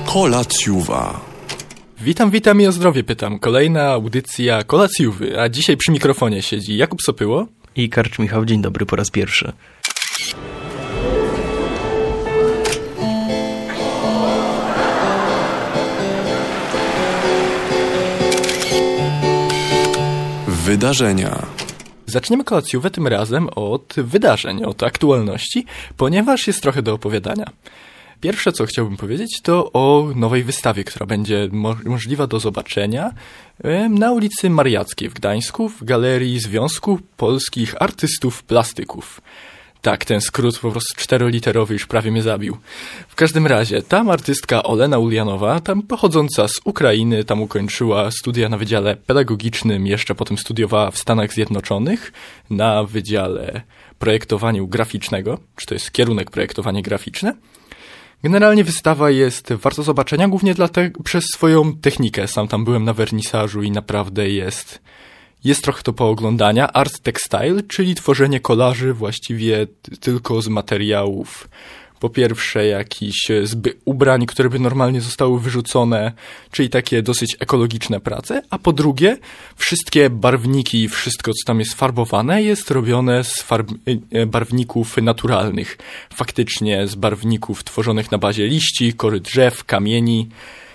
Kolacjuwa. Witam i o zdrowie pytam. Kolejna audycja Kolacjuwy, a dzisiaj przy mikrofonie siedzi Jakub Sopyło i Karcz Michał. Dzień dobry po raz pierwszy. Wydarzenia. Zaczniemy kolacjówę tym razem od wydarzeń, od aktualności, ponieważ jest trochę do opowiadania. Pierwsze, co chciałbym powiedzieć, to o nowej wystawie, która będzie możliwa do zobaczenia na ulicy Mariackiej w Gdańsku, w Galerii Związku Polskich Artystów Plastyków. Tak, ten skrót po prostu 4-literowy już prawie mnie zabił. W każdym razie, tam artystka Olena Uljanowa, tam pochodząca z Ukrainy, tam ukończyła studia na Wydziale Pedagogicznym, jeszcze potem studiowała w Stanach Zjednoczonych na Wydziale Projektowania Graficznego, czy to jest kierunek projektowanie graficzne. Generalnie wystawa jest warta zobaczenia, głównie przez swoją technikę. Sam tam byłem na wernisażu i naprawdę jest trochę to pooglądania. Art textile, czyli tworzenie kolaży właściwie tylko z materiałów. Po pierwsze jakichś ubrań, które by normalnie zostały wyrzucone, czyli takie dosyć ekologiczne prace, a po drugie wszystkie barwniki i wszystko, co tam jest farbowane, jest robione z barwników naturalnych. Faktycznie z barwników tworzonych na bazie liści, kory drzew, kamieni.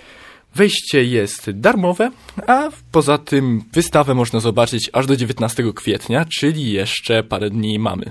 Wejście jest darmowe, a poza tym wystawę można zobaczyć aż do 19 kwietnia, czyli jeszcze parę dni mamy.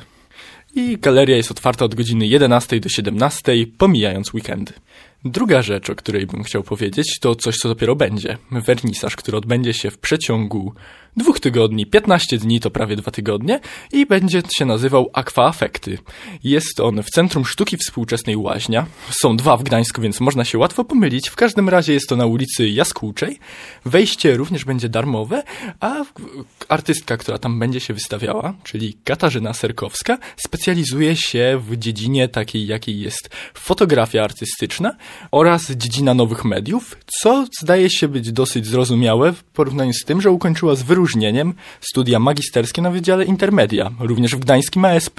I galeria jest otwarta od godziny 11 do 17, pomijając weekendy. Druga rzecz, o której bym chciał powiedzieć, to coś, co dopiero będzie. Wernisaż, który odbędzie się w przeciągu 2 tygodni, 15 dni to prawie 2 tygodnie i będzie się nazywał Aqua-Affekty. Jest on w Centrum Sztuki Współczesnej Łaźnia. Są 2 w Gdańsku, więc można się łatwo pomylić. W każdym razie jest to na ulicy Jaskółczej. Wejście również będzie darmowe, a artystka, która tam będzie się wystawiała, czyli Katarzyna Serkowska, specjalizuje się w dziedzinie takiej, jakiej jest fotografia artystyczna oraz dziedzina nowych mediów, co zdaje się być dosyć zrozumiałe w porównaniu z tym, że ukończyła z wyróżnieniem studia magisterskie na Wydziale Intermedia, również w gdańskim ASP.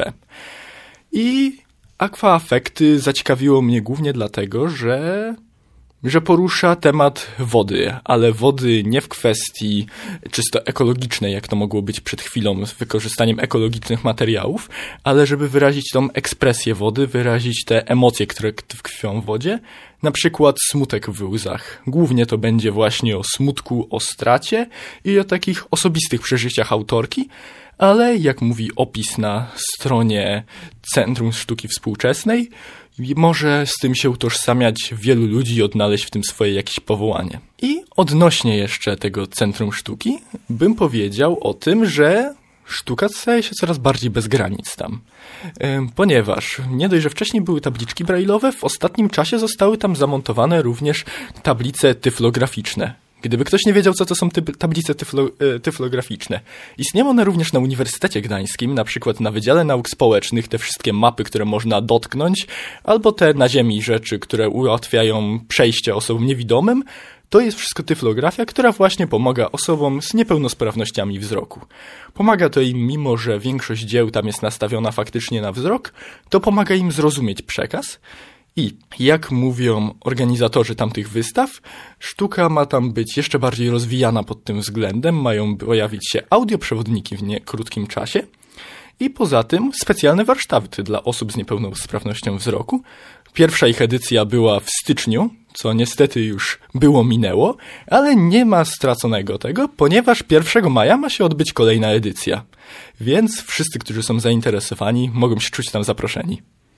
I Aqua-Affekty zaciekawiło mnie głównie dlatego, że porusza temat wody, ale wody nie w kwestii czysto ekologicznej, jak to mogło być przed chwilą z wykorzystaniem ekologicznych materiałów, ale żeby wyrazić tą ekspresję wody, wyrazić te emocje, które tkwią w wodzie, na przykład smutek w łzach. Głównie to będzie właśnie o smutku, o stracie i o takich osobistych przeżyciach autorki, ale jak mówi opis na stronie Centrum Sztuki Współczesnej, może z tym się utożsamiać wielu ludzi i odnaleźć w tym swoje jakieś powołanie. I odnośnie jeszcze tego Centrum Sztuki bym powiedział o tym, że sztuka staje się coraz bardziej bez granic tam. Ponieważ nie dość, że wcześniej były tabliczki brajlowe, w ostatnim czasie zostały tam zamontowane również tablice tyflograficzne. Gdyby ktoś nie wiedział, co to są tablice tyflograficzne. Istnieją one również na Uniwersytecie Gdańskim, na przykład na Wydziale Nauk Społecznych, te wszystkie mapy, które można dotknąć, albo te na ziemi rzeczy, które ułatwiają przejście osobom niewidomym. To jest wszystko tyflografia, która właśnie pomaga osobom z niepełnosprawnościami wzroku. Pomaga to im, mimo że większość dzieł tam jest nastawiona faktycznie na wzrok, to pomaga im zrozumieć przekaz. I jak mówią organizatorzy tamtych wystaw, sztuka ma tam być jeszcze bardziej rozwijana pod tym względem, mają pojawić się audioprzewodniki w krótkim czasie i poza tym specjalne warsztaty dla osób z niepełnosprawnością wzroku. Pierwsza ich edycja była w styczniu, co niestety już minęło, ale nie ma straconego tego, ponieważ 1 maja ma się odbyć kolejna edycja. Więc wszyscy, którzy są zainteresowani, mogą się czuć tam zaproszeni.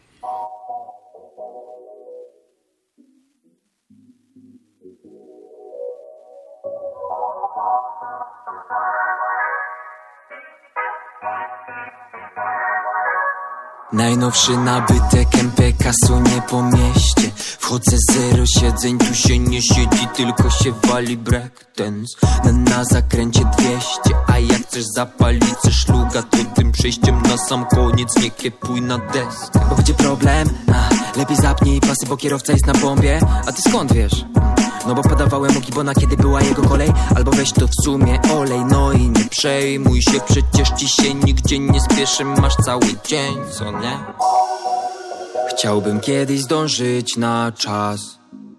Najnowszy nabytek MPK sunie po mieście. Wchodzę 0 siedzeń, tu się nie siedzi, tylko się wali breakdance. Na zakręcie 200, a jak chcesz zapalić szluga, to tym przejściem na sam koniec nie kiepuj na deskę. Bo będzie problem, lepiej zapnij pasy, bo kierowca jest na bombie. A ty skąd wiesz? No bo podawałem Ogibona, kiedy była jego kolej. Albo weź to w sumie olej, no i nie przejmuj się, przecież ci się nigdzie nie spieszy, masz cały dzień, co nie? Chciałbym kiedyś zdążyć na czas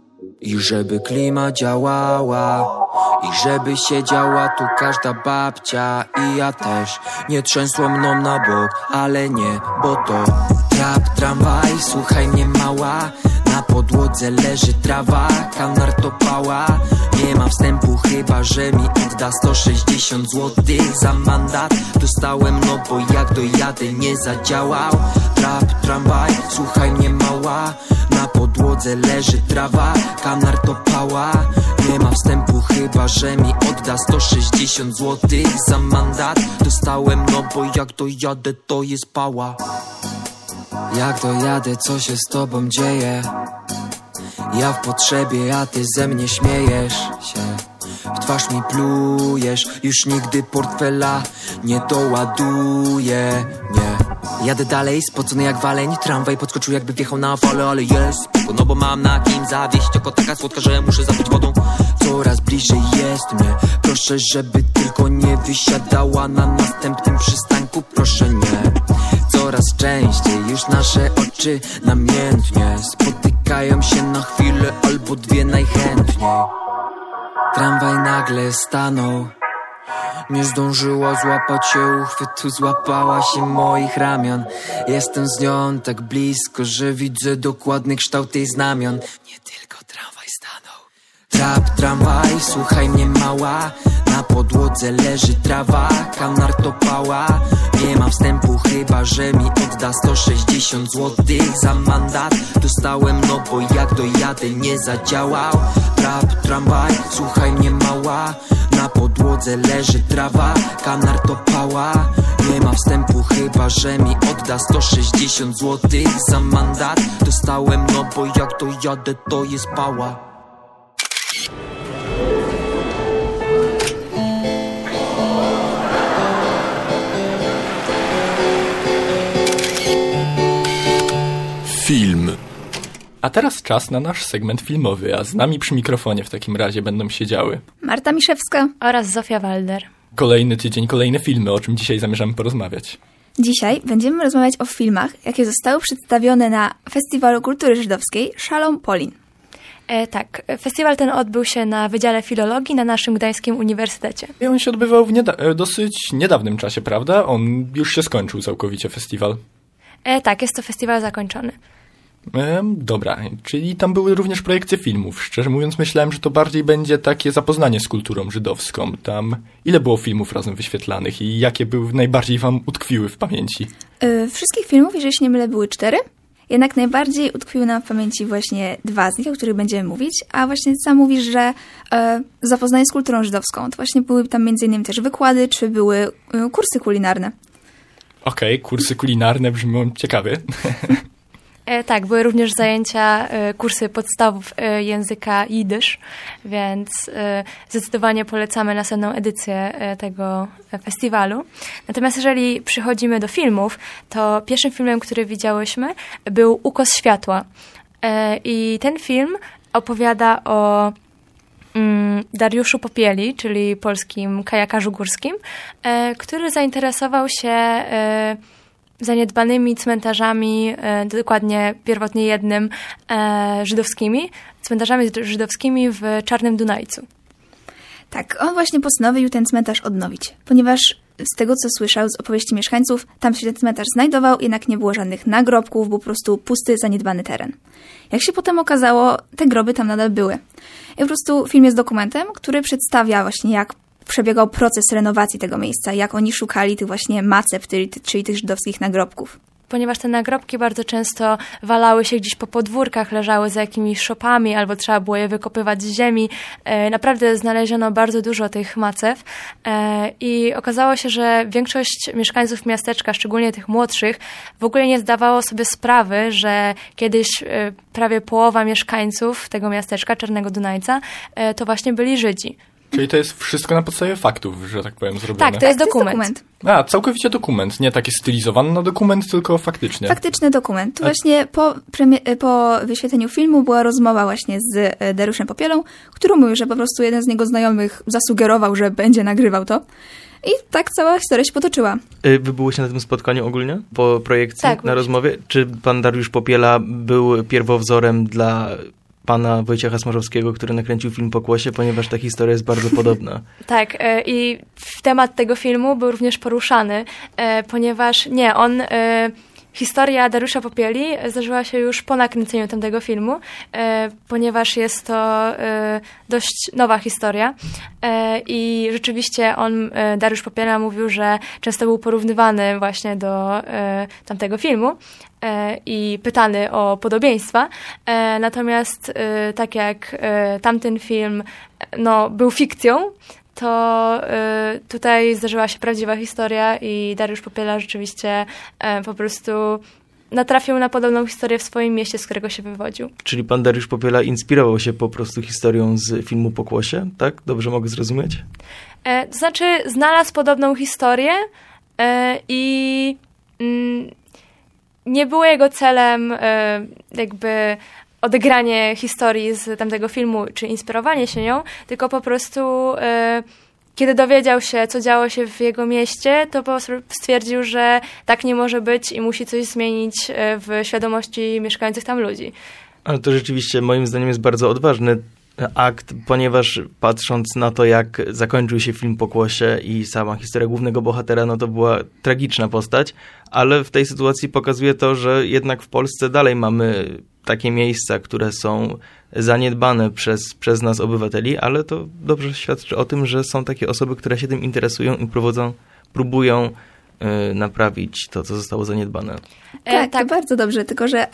I żeby klima działała, i żeby siedziała tu każda babcia i ja też. Nie trzęsło mną na bok, ale nie, bo to trap, tramwaj, słuchaj mnie mała. Na podłodze leży trawa, kanar to pała. Nie ma wstępu, chyba że mi odda 160 złotych za mandat. Dostałem, no bo jak dojadę nie zadziałał. Trap, tramwaj, słuchaj mnie mała. Na podłodze leży trawa, kanar to pała. Nie ma wstępu, chyba że mi odda 160 złotych za mandat. Dostałem, no bo jak dojadę to jest pała. Jak dojadę, co się z tobą dzieje? Ja w potrzebie, a ty ze mnie śmiejesz się. W twarz mi plujesz, już nigdy portfela nie doładuję, nie. Jadę dalej, spocony jak waleń. Tramwaj podskoczył jakby wjechał na falę, ale jest spoko, no bo mam na kim zawieść. Oko taka słodka, że muszę zapić wodą. Coraz bliżej jest mnie. Proszę, żeby tylko nie wysiadała na następnym przystanku, proszę nie. Coraz częściej już nasze oczy namiętnie spotykają się na chwilę albo dwie najchętniej. Tramwaj nagle stanął. Nie zdążyła złapać się uchwytu, złapała się moich ramion. Jestem z nią tak blisko, że widzę dokładny kształt jej znamion. Nie tylko tramwaj stanął. Trap, tramwaj, słuchaj mnie mała. Na podłodze leży trawa, kanar to pała. Nie ma wstępu, chyba że mi odda 160 złotych za mandat. Dostałem, no bo jak dojadę nie zadziałał. Trap, tramwaj, słuchaj mnie mała. Na podłodze leży trawa, kanar to pała. Nie ma wstępu, chyba że mi odda 160 złotych za mandat. Dostałem, no bo jak dojadę to jest pała. Film. A teraz czas na nasz segment filmowy, a z nami przy mikrofonie w takim razie będą siedziały Marta Miszewska oraz Zofia Walder. Kolejny tydzień, kolejne filmy, o czym dzisiaj zamierzamy porozmawiać. Dzisiaj będziemy rozmawiać o filmach, jakie zostały przedstawione na Festiwalu Kultury Żydowskiej Szalom Polin. Tak, festiwal ten odbył się na Wydziale Filologii na naszym Gdańskim Uniwersytecie. I on się odbywał w dosyć niedawnym czasie, prawda? On już się skończył całkowicie, festiwal. Tak, jest to festiwal zakończony. Dobra, czyli tam były również projekcje filmów. Szczerze mówiąc, myślałem, że to bardziej będzie takie zapoznanie z kulturą żydowską. Tam ile było filmów razem wyświetlanych i jakie były najbardziej wam utkwiły w pamięci? Wszystkich filmów, jeżeli się nie mylę, były 4. Jednak najbardziej utkwiły nam w pamięci właśnie 2 z nich, o których będziemy mówić. A właśnie sam mówisz, że zapoznanie z kulturą żydowską. To właśnie były tam m.in. też wykłady, czy były kursy kulinarne. Okej, kursy kulinarne brzmią ciekawie. Tak, były również zajęcia, kursy podstawów języka jidysz, więc zdecydowanie polecamy następną edycję tego festiwalu. Natomiast jeżeli przychodzimy do filmów, to pierwszym filmem, który widziałyśmy, był Ukos światła. I ten film opowiada o Dariuszu Popieli, czyli polskim kajakarzu górskim, który zainteresował się zaniedbanymi cmentarzami, dokładnie pierwotnie jednym, cmentarzami żydowskimi w Czarnym Dunajcu. Tak, on właśnie postanowił ten cmentarz odnowić, ponieważ z tego, co słyszał z opowieści mieszkańców, tam się ten cmentarz znajdował, jednak nie było żadnych nagrobków, był po prostu pusty, zaniedbany teren. Jak się potem okazało, te groby tam nadal były. I po prostu film jest dokumentem, który przedstawia właśnie, jak przebiegał proces renowacji tego miejsca, jak oni szukali tych właśnie maceb, czyli tych żydowskich nagrobków. Ponieważ te nagrobki bardzo często walały się gdzieś po podwórkach, leżały za jakimiś szopami, albo trzeba było je wykopywać z ziemi. Naprawdę znaleziono bardzo dużo tych macew i okazało się, że większość mieszkańców miasteczka, szczególnie tych młodszych, w ogóle nie zdawało sobie sprawy, że kiedyś prawie połowa mieszkańców tego miasteczka, Czarnego Dunajca, to właśnie byli Żydzi. Czyli to jest wszystko na podstawie faktów, że tak powiem, zrobione. Tak, to jest dokument. A, całkowicie dokument. Nie taki stylizowany na dokument, tylko faktycznie. Faktyczny dokument. Właśnie po wyświetleniu filmu była rozmowa właśnie z Dariuszem Popielą, który mówił, że po prostu jeden z jego znajomych zasugerował, że będzie nagrywał to. I tak cała historia się potoczyła. Wy byłyście na tym spotkaniu ogólnie? Po projekcji, tak, na rozmowie? Czy pan Dariusz Popiela był pierwowzorem dla pana Wojciecha Smarzowskiego, który nakręcił film Pokłosie, ponieważ ta historia jest bardzo podobna. Tak, i temat tego filmu był również poruszany, ponieważ historia Dariusza Popieli zdarzyła się już po nakręceniu tamtego filmu, ponieważ jest to dość nowa historia i rzeczywiście Dariusz Popiela mówił, że często był porównywany właśnie do tamtego filmu i pytany o podobieństwa. Natomiast tak jak tamten film był fikcją, to tutaj zdarzyła się prawdziwa historia i Dariusz Popiela rzeczywiście po prostu natrafił na podobną historię w swoim mieście, z którego się wywodził. Czyli pan Dariusz Popiela inspirował się po prostu historią z filmu Pokłosie, tak? Dobrze mogę zrozumieć? To znaczy znalazł podobną historię i nie było jego celem jakby odegranie historii z tamtego filmu, czy inspirowanie się nią, tylko po prostu kiedy dowiedział się, co działo się w jego mieście, to po prostu stwierdził, że tak nie może być i musi coś zmienić w świadomości mieszkających tam ludzi. Ale to rzeczywiście moim zdaniem jest bardzo odważny akt, ponieważ patrząc na to, jak zakończył się film Pokłosie i sama historia głównego bohatera, no to była tragiczna postać, ale w tej sytuacji pokazuje to, że jednak w Polsce dalej mamy takie miejsca, które są zaniedbane przez nas obywateli, ale to dobrze świadczy o tym, że są takie osoby, które się tym interesują i próbują naprawić to, co zostało zaniedbane. Tak, to bardzo dobrze, tylko że,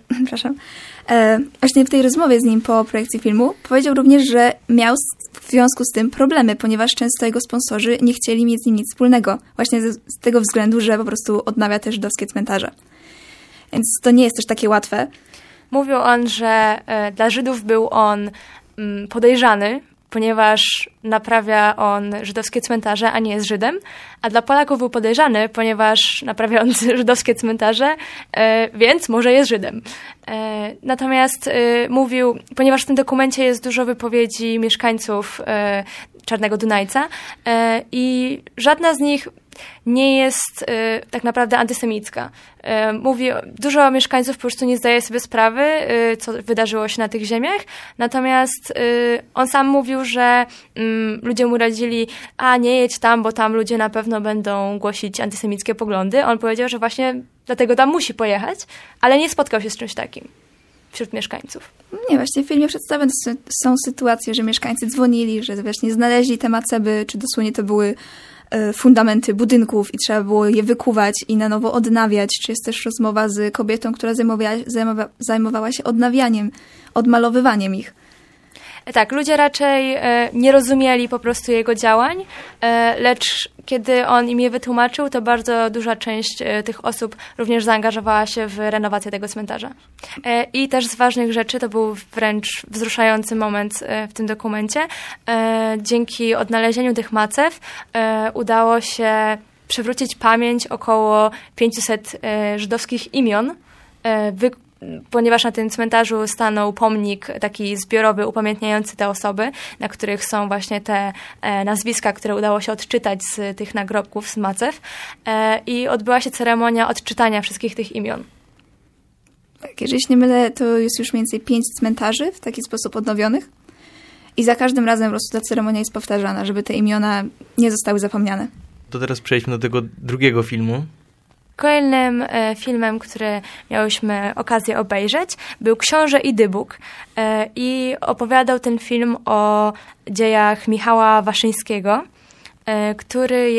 właśnie w tej rozmowie z nim po projekcji filmu powiedział również, że miał w związku z tym problemy, ponieważ często jego sponsorzy nie chcieli mieć z nim nic wspólnego, właśnie z tego względu, że po prostu odnawia te żydowskie cmentarze. Więc to nie jest też takie łatwe. Mówił on, że dla Żydów był on podejrzany, ponieważ naprawia on żydowskie cmentarze, a nie jest Żydem, a dla Polaków był podejrzany, ponieważ naprawia on żydowskie cmentarze, więc może jest Żydem. Natomiast mówił, ponieważ w tym dokumencie jest dużo wypowiedzi mieszkańców Czarnego Dunajca i żadna z nich nie jest tak naprawdę antysemicka. Dużo mieszkańców po prostu nie zdaje sobie sprawy, co wydarzyło się na tych ziemiach, natomiast on sam mówił, że ludzie mu radzili, nie jedź tam, bo tam ludzie na pewno będą głosić antysemickie poglądy. On powiedział, że właśnie dlatego tam musi pojechać, ale nie spotkał się z czymś takim wśród mieszkańców. Nie, właśnie w filmie przedstawione są sytuacje, że mieszkańcy dzwonili, że właśnie znaleźli te maceby, czy dosłownie to były fundamenty budynków i trzeba było je wykuwać i na nowo odnawiać. Czy jest też rozmowa z kobietą, która zajmowała się odnawianiem, odmalowywaniem ich. Tak, ludzie raczej nie rozumieli po prostu jego działań, lecz kiedy on im je wytłumaczył, to bardzo duża część tych osób również zaangażowała się w renowację tego cmentarza. I też z ważnych rzeczy, to był wręcz wzruszający moment w tym dokumencie, dzięki odnalezieniu tych macew udało się przywrócić pamięć około 500 żydowskich imion, ponieważ na tym cmentarzu stanął pomnik taki zbiorowy upamiętniający te osoby, na których są właśnie te nazwiska, które udało się odczytać z tych nagrobków, z macew, i odbyła się ceremonia odczytania wszystkich tych imion. Tak, jeżeli się nie mylę, to jest już mniej więcej 5 cmentarzy w taki sposób odnowionych i za każdym razem po prostu ta ceremonia jest powtarzana, żeby te imiona nie zostały zapomniane. To teraz przejdźmy do tego drugiego filmu. Kolejnym filmem, który miałyśmy okazję obejrzeć, był Książę i Dybuk i opowiadał ten film o dziejach Michała Waszyńskiego, który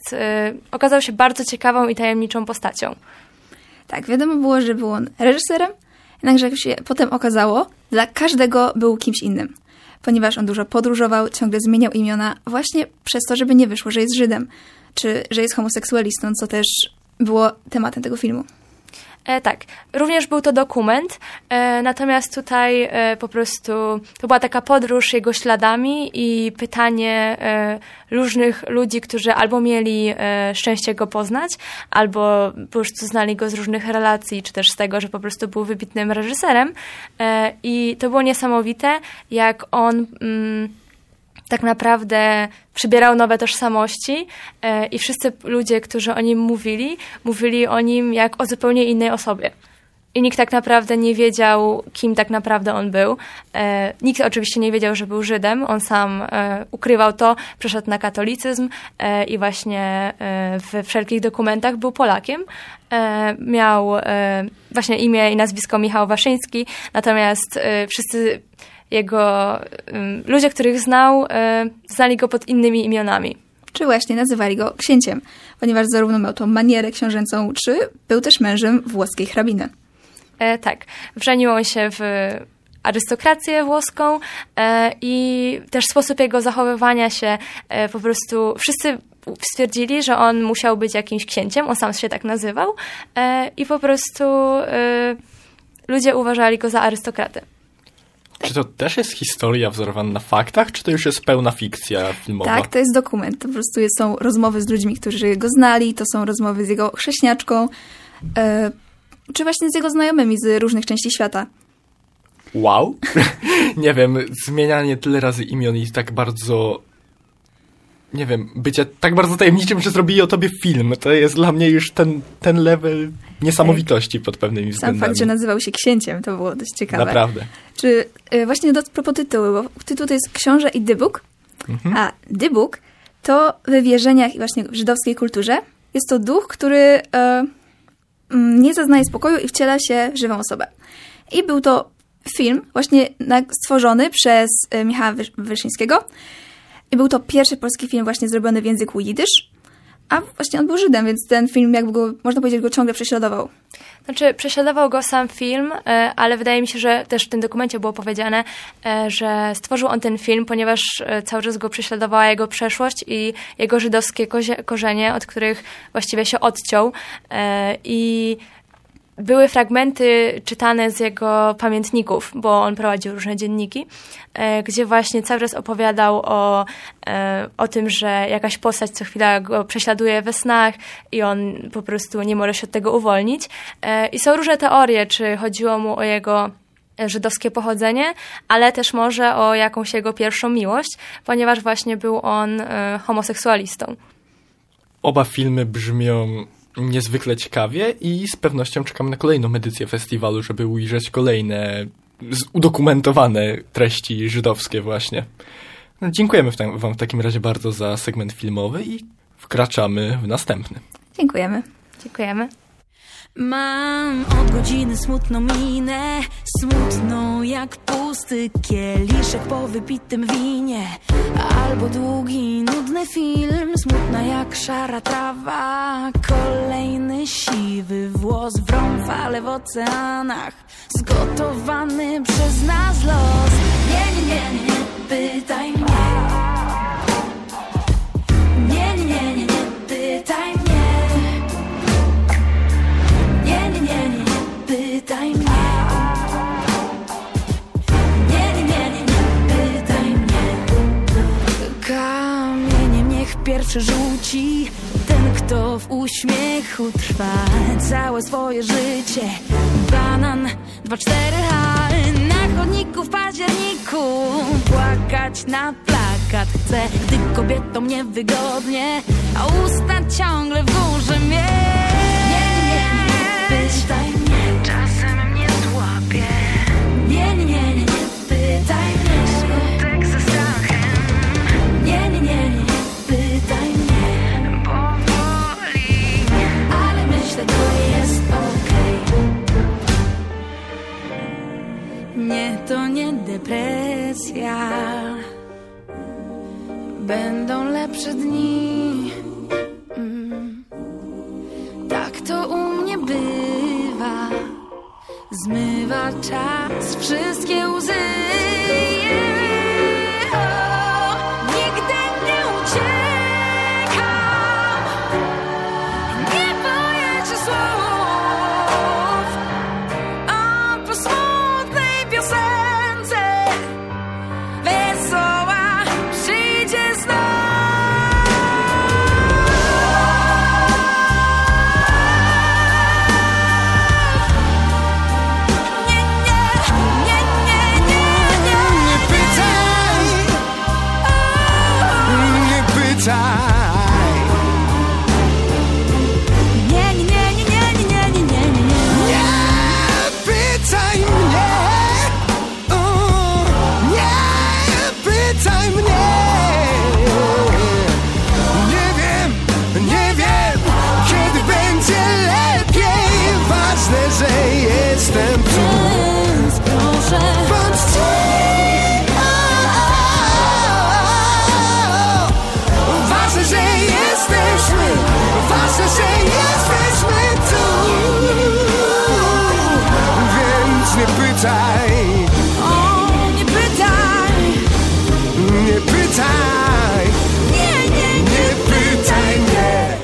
okazał się bardzo ciekawą i tajemniczą postacią. Tak, wiadomo było, że był on reżyserem, jednakże jak się potem okazało, dla każdego był kimś innym, ponieważ on dużo podróżował, ciągle zmieniał imiona właśnie przez to, żeby nie wyszło, że jest Żydem, czy że jest homoseksualistą, co też było tematem tego filmu. Tak, również był to dokument, natomiast tutaj po prostu to była taka podróż jego śladami i pytanie różnych ludzi, którzy albo mieli szczęście go poznać, albo po prostu znali go z różnych relacji, czy też z tego, że po prostu był wybitnym reżyserem. I to było niesamowite, jak on tak naprawdę przybierał nowe tożsamości i wszyscy ludzie, którzy o nim mówili o nim jak o zupełnie innej osobie. i nikt tak naprawdę nie wiedział, kim tak naprawdę on był. Nikt oczywiście nie wiedział, że był Żydem. On sam ukrywał to, przeszedł na katolicyzm i właśnie we wszelkich dokumentach był Polakiem. Miał właśnie imię i nazwisko Michał Waszyński, natomiast wszyscy jego ludzie, których znał, znali go pod innymi imionami. Czy właśnie nazywali go księciem, ponieważ zarówno miał tą manierę książęcą, czy był też mężem włoskiej hrabiny. Tak, wrzenił on się w arystokrację włoską i też sposób jego zachowywania się po prostu wszyscy stwierdzili, że on musiał być jakimś księciem, on sam się tak nazywał i po prostu ludzie uważali go za arystokratę. Czy to też jest historia wzorowana na faktach, czy to już jest pełna fikcja filmowa? Tak, to jest dokument. To po prostu są rozmowy z ludźmi, którzy go znali, to są rozmowy z jego chrześniaczką, czy właśnie z jego znajomymi z różnych części świata. Wow! Nie wiem, zmienianie tyle razy imion i tak bardzo... Nie wiem, bycie tak bardzo tajemniczym, że zrobili o tobie film. To jest dla mnie już ten level niesamowitości pod pewnymi względami. Sam fakt, że nazywał się księciem, to było dość ciekawe. Naprawdę. Czy właśnie do propos tytułu, bo tytuł to jest Książę i Dybuk, a Dybuk to we wierzeniach i właśnie w żydowskiej kulturze jest to duch, który nie zaznaje spokoju i wciela się w żywą osobę. I był to film właśnie stworzony przez Michała Wyszyńskiego. I był to pierwszy polski film właśnie zrobiony w języku jidysz, a właśnie on był Żydem, więc ten film jakby go, można powiedzieć, go ciągle prześladował. Znaczy, prześladował go sam film, ale wydaje mi się, że też w tym dokumencie było powiedziane, że stworzył on ten film, ponieważ cały czas go prześladowała jego przeszłość i jego żydowskie korzenie, od których właściwie się odciął. I były fragmenty czytane z jego pamiętników, bo on prowadził różne dzienniki, gdzie właśnie cały czas opowiadał o tym, że jakaś postać co chwila go prześladuje we snach i on po prostu nie może się od tego uwolnić. I są różne teorie, czy chodziło mu o jego żydowskie pochodzenie, ale też może o jakąś jego pierwszą miłość, ponieważ właśnie był on homoseksualistą. Oba filmy brzmią niezwykle ciekawie i z pewnością czekamy na kolejną edycję festiwalu, żeby ujrzeć kolejne udokumentowane treści żydowskie właśnie. No, dziękujemy wam w takim razie bardzo za segment filmowy i wkraczamy w następny. Dziękujemy. Dziękujemy. Mam od godziny smutną minę, smutną jak pusty kieliszek po wypitym winie, albo długi, nudny film, smutna jak szara trawa, kolejny siwy włos, wrą fale w oceanach, zgotowany przez nas los. Nie pytaj mnie. Nie pytaj mnie. Nie pytaj mnie. Nie pytaj mnie. Kamieniem niech pierwszy rzuci ten, kto w uśmiechu trwa całe swoje życie. Banan 2-4H na chodniku w październiku, płakać na plakat chcę, gdy kobietom niewygodnie, a usta ciągle w górze mnie. Pytaj mnie, czasem mnie złapie. Nie pytaj mnie. Skutek ze strachem. Nie pytaj mnie. Powoli, ale myślę, to jest okej. Nie, to nie depresja. Będą lepsze dni. Tak to u mnie bywa. Zmywa czas wszystkie łzy. Nigdy nie uciekam. Nie boję się słów. A po smutnej piosence wesoła przyjdzie znowu. ważne, że jestem tu. Więc proszę, Bądź ważne, że jesteśmy, ważne, że jesteśmy tu. Więc nie pytaj, o, nie pytaj. nie pytaj, nie pytaj mnie.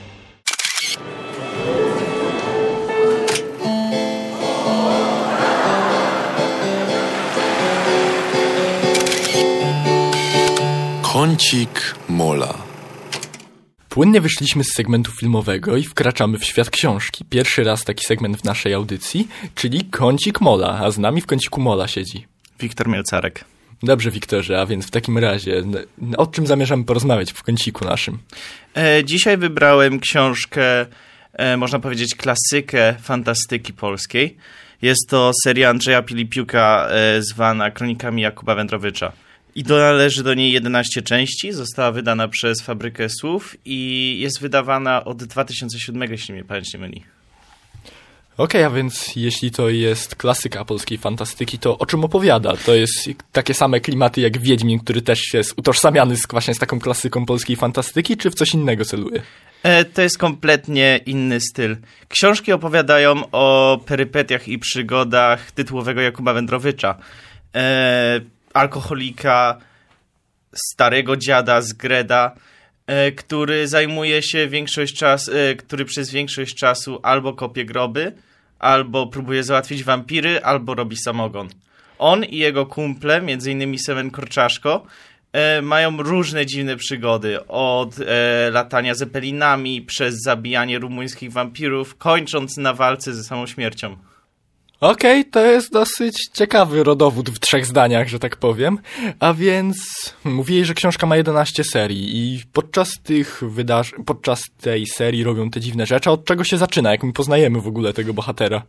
Kącik Mola. Płynnie wyszliśmy z segmentu filmowego i wkraczamy w świat książki. Pierwszy raz taki segment w naszej audycji, czyli Kącik Mola, a z nami w Kąciku Mola siedzi Wiktor Mielcarek. Dobrze, Wiktorze, a więc w takim razie o czym zamierzamy porozmawiać w kąciku naszym? Dzisiaj wybrałem książkę, można powiedzieć klasykę fantastyki polskiej. Jest to seria Andrzeja Pilipiuka zwana Kronikami Jakuba Wędrowicza. I należy do niej 11 części, została wydana przez Fabrykę Słów i jest wydawana od 2007, jeśli mnie pamięć nie myli. Okej, a więc jeśli to jest klasyka polskiej fantastyki, to o czym opowiada? To jest takie same klimaty jak Wiedźmin, który też jest utożsamiany właśnie z taką klasyką polskiej fantastyki, czy w coś innego celuje? To jest kompletnie inny styl. Książki opowiadają o perypetiach i przygodach tytułowego Jakuba Wędrowicza. Alkoholika, starego dziada z Greda, który zajmuje się który przez większość czasu albo kopie groby, albo próbuje załatwić wampiry, albo robi samogon. On i jego kumple, m.in. Semen Korczaszko, mają różne dziwne przygody, od latania zeppelinami, przez zabijanie rumuńskich wampirów, kończąc na walce ze samą śmiercią. Okej, to jest dosyć ciekawy rodowód w 3 zdaniach, że tak powiem. A więc mówili, że książka ma 11 serii i podczas tej serii robią te dziwne rzeczy. A od czego się zaczyna? Jak my poznajemy w ogóle tego bohatera?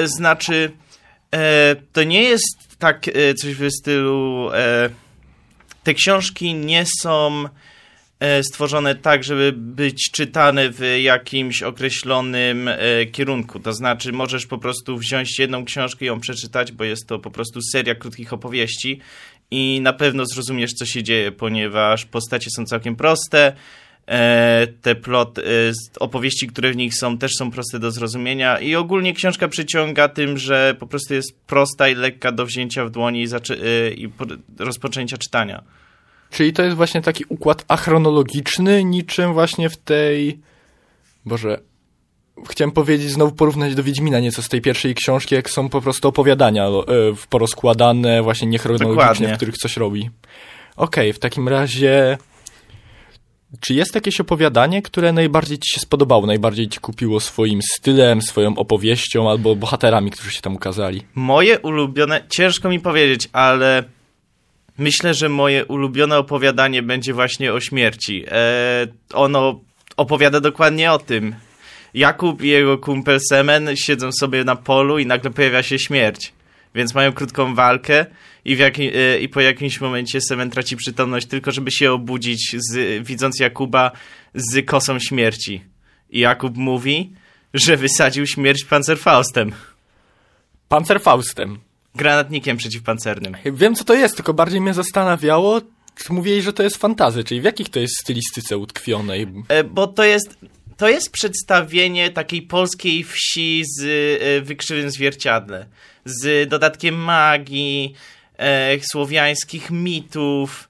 To nie jest tak coś w stylu... Te książki nie są stworzone tak, żeby być czytane w jakimś określonym kierunku. To znaczy możesz po prostu wziąć jedną książkę i ją przeczytać, bo jest to po prostu seria krótkich opowieści i na pewno zrozumiesz, co się dzieje, ponieważ postacie są całkiem proste, te opowieści, które w nich są, też są proste do zrozumienia i ogólnie książka przyciąga tym, że po prostu jest prosta i lekka do wzięcia w dłoni i rozpoczęcia czytania. Czyli to jest właśnie taki układ achronologiczny, niczym właśnie w tej... Boże, chciałem powiedzieć, znowu porównać do Wiedźmina nieco z tej pierwszej książki, jak są po prostu opowiadania porozkładane, właśnie niechronologicznie, dokładnie, w których coś robi. Okej, w takim razie... Czy jest jakieś opowiadanie, które najbardziej ci się spodobało, najbardziej ci kupiło swoim stylem, swoją opowieścią albo bohaterami, którzy się tam ukazali? Moje ulubione... Ciężko mi powiedzieć, ale... Myślę, że moje ulubione opowiadanie będzie właśnie o śmierci. Ono opowiada dokładnie o tym. Jakub i jego kumpel Semen siedzą sobie na polu i nagle pojawia się śmierć. Więc mają krótką walkę i po jakimś momencie Semen traci przytomność tylko, żeby się obudzić, widząc Jakuba z kosą śmierci. I Jakub mówi, że wysadził śmierć Panzerfaustem. Panzerfaustem. Granatnikiem przeciwpancernym. Wiem, co to jest, tylko bardziej mnie zastanawiało, mówili, że to jest fantasy, czyli w jakich to jest stylistyce utkwione? Bo to jest przedstawienie takiej polskiej wsi z wykrzywym zwierciadle. Z dodatkiem magii, słowiańskich mitów,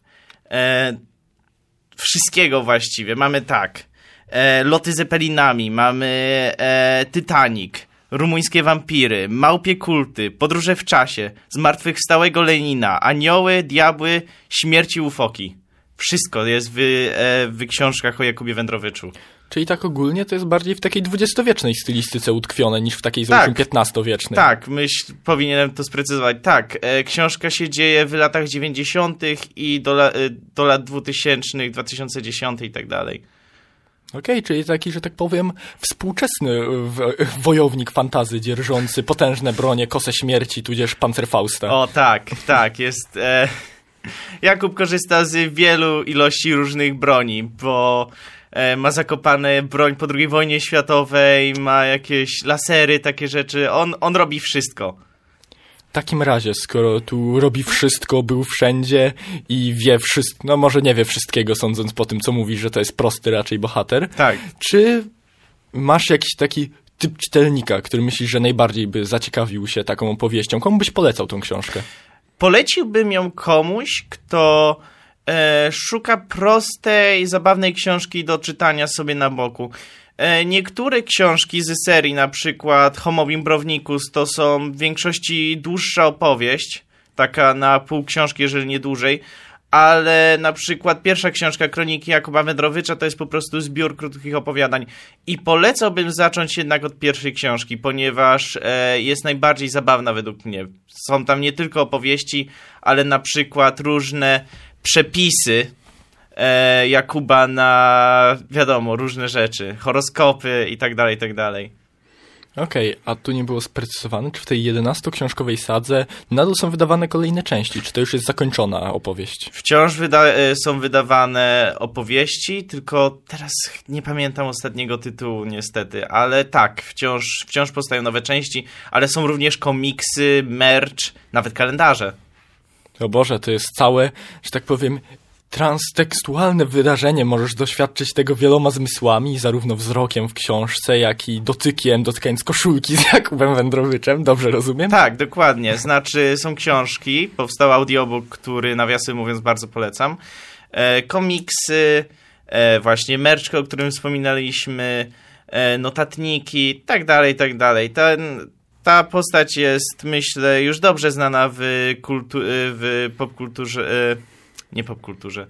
wszystkiego właściwie. Mamy tak, loty zeppelinami, mamy Titanic, rumuńskie wampiry, małpie kulty, podróże w czasie, zmartwychwstałego Lenina, anioły, diabły, śmierci ufoki. Wszystko jest w książkach o Jakubie Wędrowiczu. Czyli tak ogólnie to jest bardziej w takiej dwudziestowiecznej stylistyce utkwione niż w takiej załóżmy XV-wiecznej. Tak, powinienem to sprecyzować. Tak, książka się dzieje w latach 90. i do lat 2000, 2010 i tak dalej. Okej, czyli taki, że tak powiem, współczesny wojownik fantazy dzierżący potężne bronie, kosę śmierci, tudzież Panzerfausta. O tak, jest... Jakub korzysta z wielu ilości różnych broni, bo ma zakopane broń po II wojnie światowej, ma jakieś lasery, takie rzeczy. On robi wszystko. W takim razie, skoro tu robi wszystko, był wszędzie i wie wszystko, no może nie wie wszystkiego, sądząc po tym, co mówisz, że to jest prosty raczej bohater. Tak. Czy masz jakiś taki typ czytelnika, który myślisz, że najbardziej by zaciekawił się taką opowieścią? Komu byś polecał tą książkę? Poleciłbym ją komuś, kto szuka prostej, zabawnej książki do czytania sobie na boku. Niektóre książki z serii, na przykład Homo Imbrownicus, to są w większości dłuższa opowieść, taka na pół książki, jeżeli nie dłużej, ale na przykład pierwsza książka Kroniki Jakuba Wędrowicza to jest po prostu zbiór krótkich opowiadań i polecałbym zacząć jednak od pierwszej książki, ponieważ jest najbardziej zabawna według mnie. Są tam nie tylko opowieści, ale na przykład różne przepisy Jakuba na, wiadomo, różne rzeczy, horoskopy i tak dalej, i tak dalej. Okej, a tu nie było sprecyzowane, czy w tej 11-książkowej sadze nadal są wydawane kolejne części, czy to już jest zakończona opowieść? Wciąż są wydawane opowieści, tylko teraz nie pamiętam ostatniego tytułu niestety, ale tak, wciąż powstają nowe części, ale są również komiksy, merch, nawet kalendarze. O Boże, to jest całe, że tak powiem, transtekstualne wydarzenie. Możesz doświadczyć tego wieloma zmysłami, zarówno wzrokiem w książce, jak i dotykając koszulki z Jakubem Wędrowiczem. Dobrze rozumiem? Tak, dokładnie. Znaczy są książki, powstał audiobook, który nawiasem mówiąc bardzo polecam. Komiksy, właśnie merch, o którym wspominaliśmy, notatniki, tak dalej, tak dalej. Ta postać jest, myślę, już dobrze znana w popkulturze, nie popkulturze,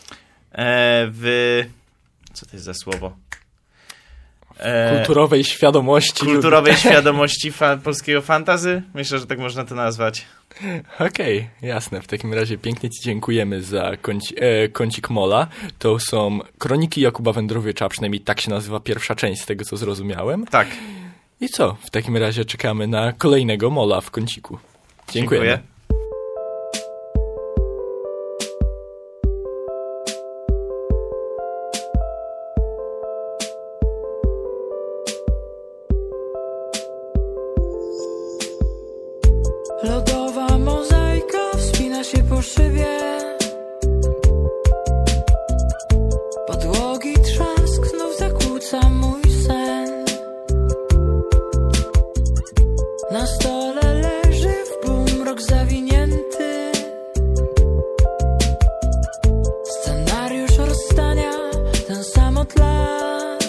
co to jest za słowo? Kulturowej świadomości. Kulturowej świadomości polskiego fantasy? Myślę, że tak można to nazwać. Okej, jasne. W takim razie pięknie ci dziękujemy za kącik Mola. To są Kroniki Jakuba Wędrowicza, przynajmniej tak się nazywa pierwsza część, z tego co zrozumiałem. Tak. I co? W takim razie czekamy na kolejnego Mola w kąciku. Dziękujemy. Dziękuję. Lodowa mozaika wspina się po szybie. Podłogi trzask znów zakłóca mój sen. Na stole leży w półmrok zawinięty scenariusz rozstania, ten sam od lat.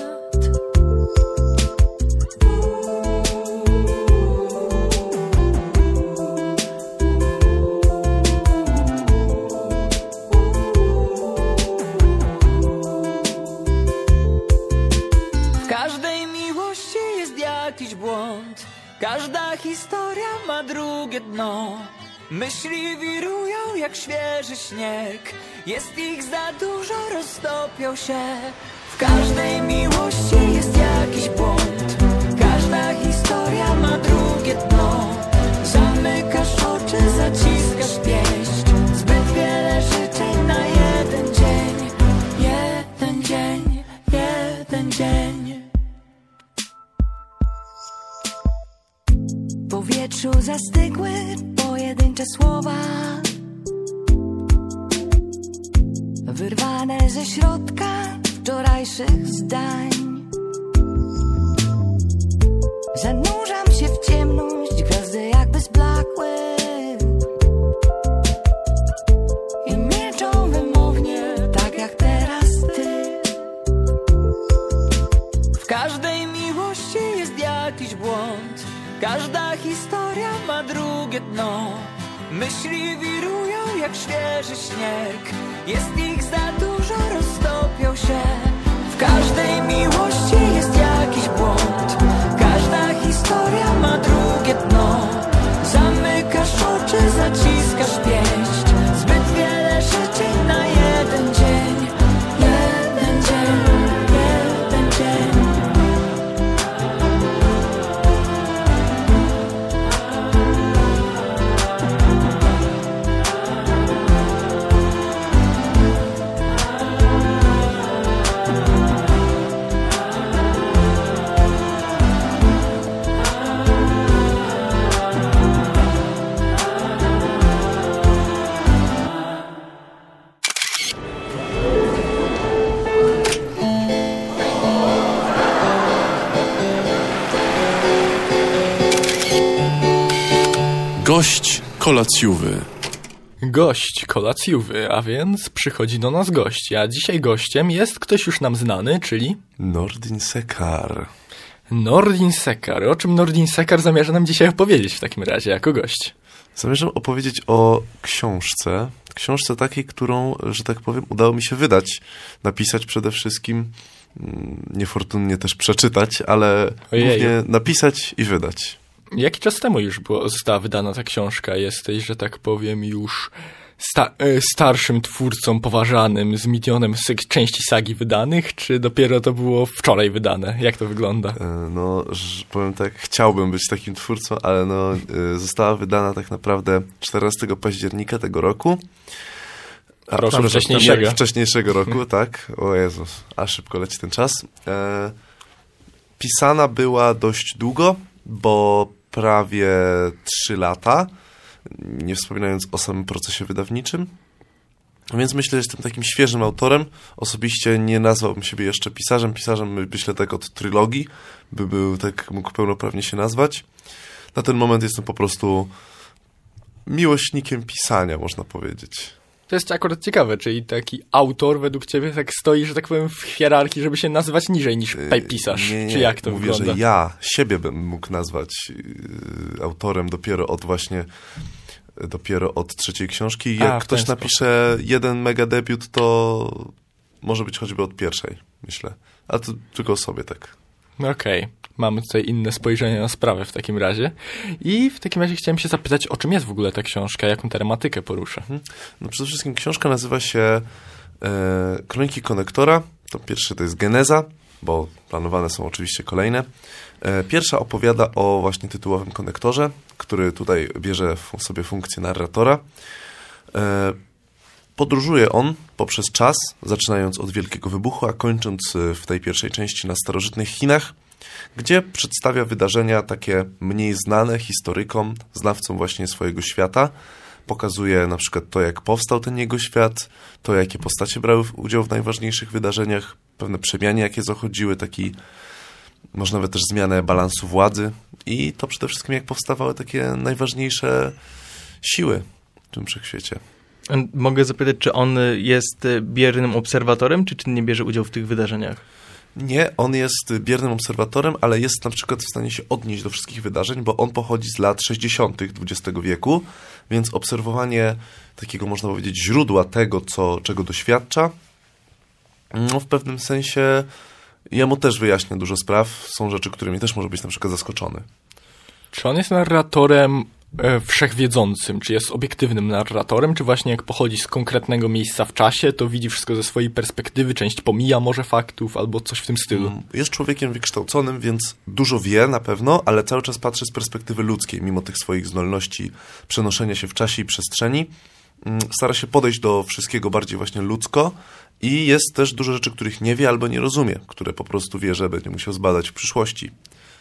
Każda historia ma drugie dno. Myśli wirują jak świeży śnieg. Jest ich za dużo, roztopią się. W każdej miłości jest jakiś błąd. Każda historia ma drugie dno. Zamykasz oczy, zaciskasz pięść. Zbyt wiele życzeń na jeden dzień. Jeden dzień, jeden dzień. W powietrzu zastygły pojedyncze słowa, wyrwane ze środka wczorajszych zdań. Zanurzam się w ciemność, gwiazdy jakby zblakły i milczą wymownie, tak jak teraz ty. W każdej miłości jest jakiś błąd. Każda historia ma drugie dno. Myśli wirują jak świeży śnieg. Jest ich za dużo, roztopią się. W każdej miłości jest jakiś błąd. Każda historia ma drugie dno. Zamykasz oczy, zaciskasz pięść. Zbyt wiele życzeń na jeden dzień. Jeden dzień, jeden dzień. Gość kolacjowy. Gość kolacjowy, a więc przychodzi do nas gość. A dzisiaj gościem jest ktoś już nam znany, czyli... Nordin Sekar. Nordin Sekar. O czym Nordin Sekar zamierza nam dzisiaj opowiedzieć w takim razie, jako gość? Zamierzam opowiedzieć o książce. Książce takiej, którą, że tak powiem, udało mi się wydać. Napisać przede wszystkim, niefortunnie też przeczytać, ale głównie napisać i wydać. Jaki czas temu już została wydana ta książka? Jesteś, że tak powiem, już starszym twórcą poważanym z milionem części sagi wydanych, czy dopiero to było wczoraj wydane? Jak to wygląda? No, powiem tak, chciałbym być takim twórcą, ale no, została wydana tak naprawdę 14 października tego roku. Proszę, wcześniejszego. Wcześniejszego roku, tak. O Jezus, a szybko leci ten czas. Pisana była dość długo, bo prawie 3 lata, nie wspominając o samym procesie wydawniczym. Więc myślę, że jestem takim świeżym autorem. Osobiście nie nazwałbym siebie jeszcze pisarzem. Pisarzem myślę tak od trylogii, by był, tak mógł pełnoprawnie się nazwać. Na ten moment jestem po prostu miłośnikiem pisania, można powiedzieć. To jest akurat ciekawe, czyli taki autor według ciebie tak stoi, że tak powiem, w hierarchii, żeby się nazywać niżej niż pisarz. Nie, czy jak to mówię, wygląda? że ja siebie bym mógł nazwać autorem dopiero od 3. książki. Jak ktoś napisze jeden mega debiut, to może być choćby od 1, myślę. A to tylko o sobie tak. Okej. Mamy tutaj inne spojrzenie na sprawę w takim razie. I w takim razie chciałem się zapytać, o czym jest w ogóle ta książka, jaką tematykę porusza? No przede wszystkim książka nazywa się Kroniki Konektora. To pierwsze to jest geneza, bo planowane są oczywiście kolejne. Pierwsza opowiada o właśnie tytułowym konektorze, który tutaj bierze sobie funkcję narratora. Podróżuje on poprzez czas, zaczynając od Wielkiego Wybuchu, a kończąc w tej pierwszej części na starożytnych Chinach, gdzie przedstawia wydarzenia takie mniej znane historykom, znawcom właśnie swojego świata. Pokazuje na przykład to, jak powstał ten jego świat, to, jakie postacie brały udział w najważniejszych wydarzeniach, pewne przemiany, jakie zachodziły, może nawet też zmianę balansu władzy i to przede wszystkim, jak powstawały takie najważniejsze siły w tym wszechświecie. Mogę zapytać, czy on jest biernym obserwatorem, czy nie bierze udziału w tych wydarzeniach? Nie, on jest biernym obserwatorem, ale jest na przykład w stanie się odnieść do wszystkich wydarzeń, bo on pochodzi z lat 60. XX wieku, więc obserwowanie takiego, można powiedzieć, źródła tego, czego doświadcza, no w pewnym sensie jemu też wyjaśnia dużo spraw. Są rzeczy, którymi też może być na przykład zaskoczony. Czy on jest narratorem wszechwiedzącym? Czy jest obiektywnym narratorem? Czy właśnie jak pochodzi z konkretnego miejsca w czasie, to widzi wszystko ze swojej perspektywy, część pomija może faktów, albo coś w tym stylu? Jest człowiekiem wykształconym, więc dużo wie na pewno, ale cały czas patrzy z perspektywy ludzkiej, mimo tych swoich zdolności przenoszenia się w czasie i przestrzeni. Stara się podejść do wszystkiego bardziej właśnie ludzko i jest też dużo rzeczy, których nie wie albo nie rozumie, które po prostu wie, że będzie musiał zbadać w przyszłości.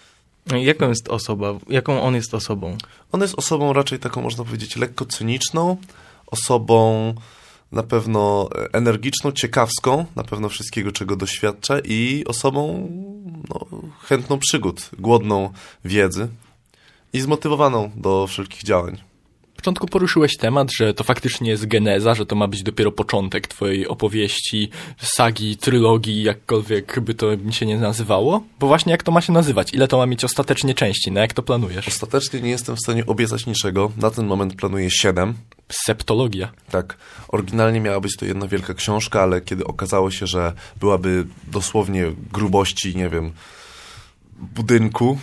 Jaką on jest osobą? On jest osobą raczej taką, można powiedzieć, lekko cyniczną, osobą na pewno energiczną, ciekawską, na pewno wszystkiego, czego doświadcza i osobą chętną przygód, głodną wiedzy i zmotywowaną do wszelkich działań. W początku poruszyłeś temat, że to faktycznie jest geneza, że to ma być dopiero początek twojej opowieści, sagi, trylogii, jakkolwiek by to się nie nazywało. Bo właśnie jak to ma się nazywać? Ile to ma mieć ostatecznie części? Jak to planujesz? Ostatecznie nie jestem w stanie obiecać niczego. Na ten moment planuję 7. Septologia. Tak. Oryginalnie miała być to jedna wielka książka, ale kiedy okazało się, że byłaby dosłownie grubości, nie wiem, budynku,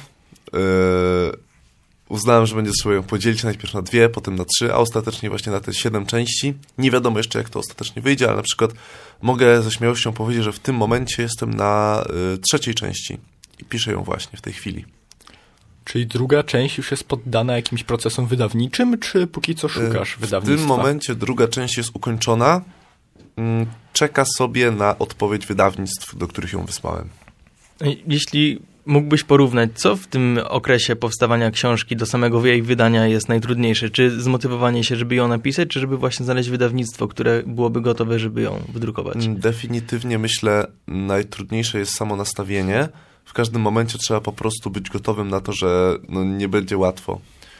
uznałem, że będzie trzeba ją podzielić najpierw na 2, potem na 3, a ostatecznie właśnie na te 7 części. Nie wiadomo jeszcze, jak to ostatecznie wyjdzie, ale na przykład mogę ze śmiałością powiedzieć, że w tym momencie jestem na 3. części i piszę ją właśnie w tej chwili. Czyli druga część już jest poddana jakimś procesom wydawniczym, czy póki co szukasz wydawnictwa? W tym momencie druga część jest ukończona. Czeka sobie na odpowiedź wydawnictw, do których ją wysłałem. Jeśli mógłbyś porównać, co w tym okresie powstawania książki do samego jej wydania jest najtrudniejsze? Czy zmotywowanie się, żeby ją napisać, czy żeby właśnie znaleźć wydawnictwo, które byłoby gotowe, żeby ją wydrukować? Definitywnie myślę, najtrudniejsze jest samo nastawienie. W każdym momencie trzeba po prostu być gotowym na to, że nie będzie łatwo.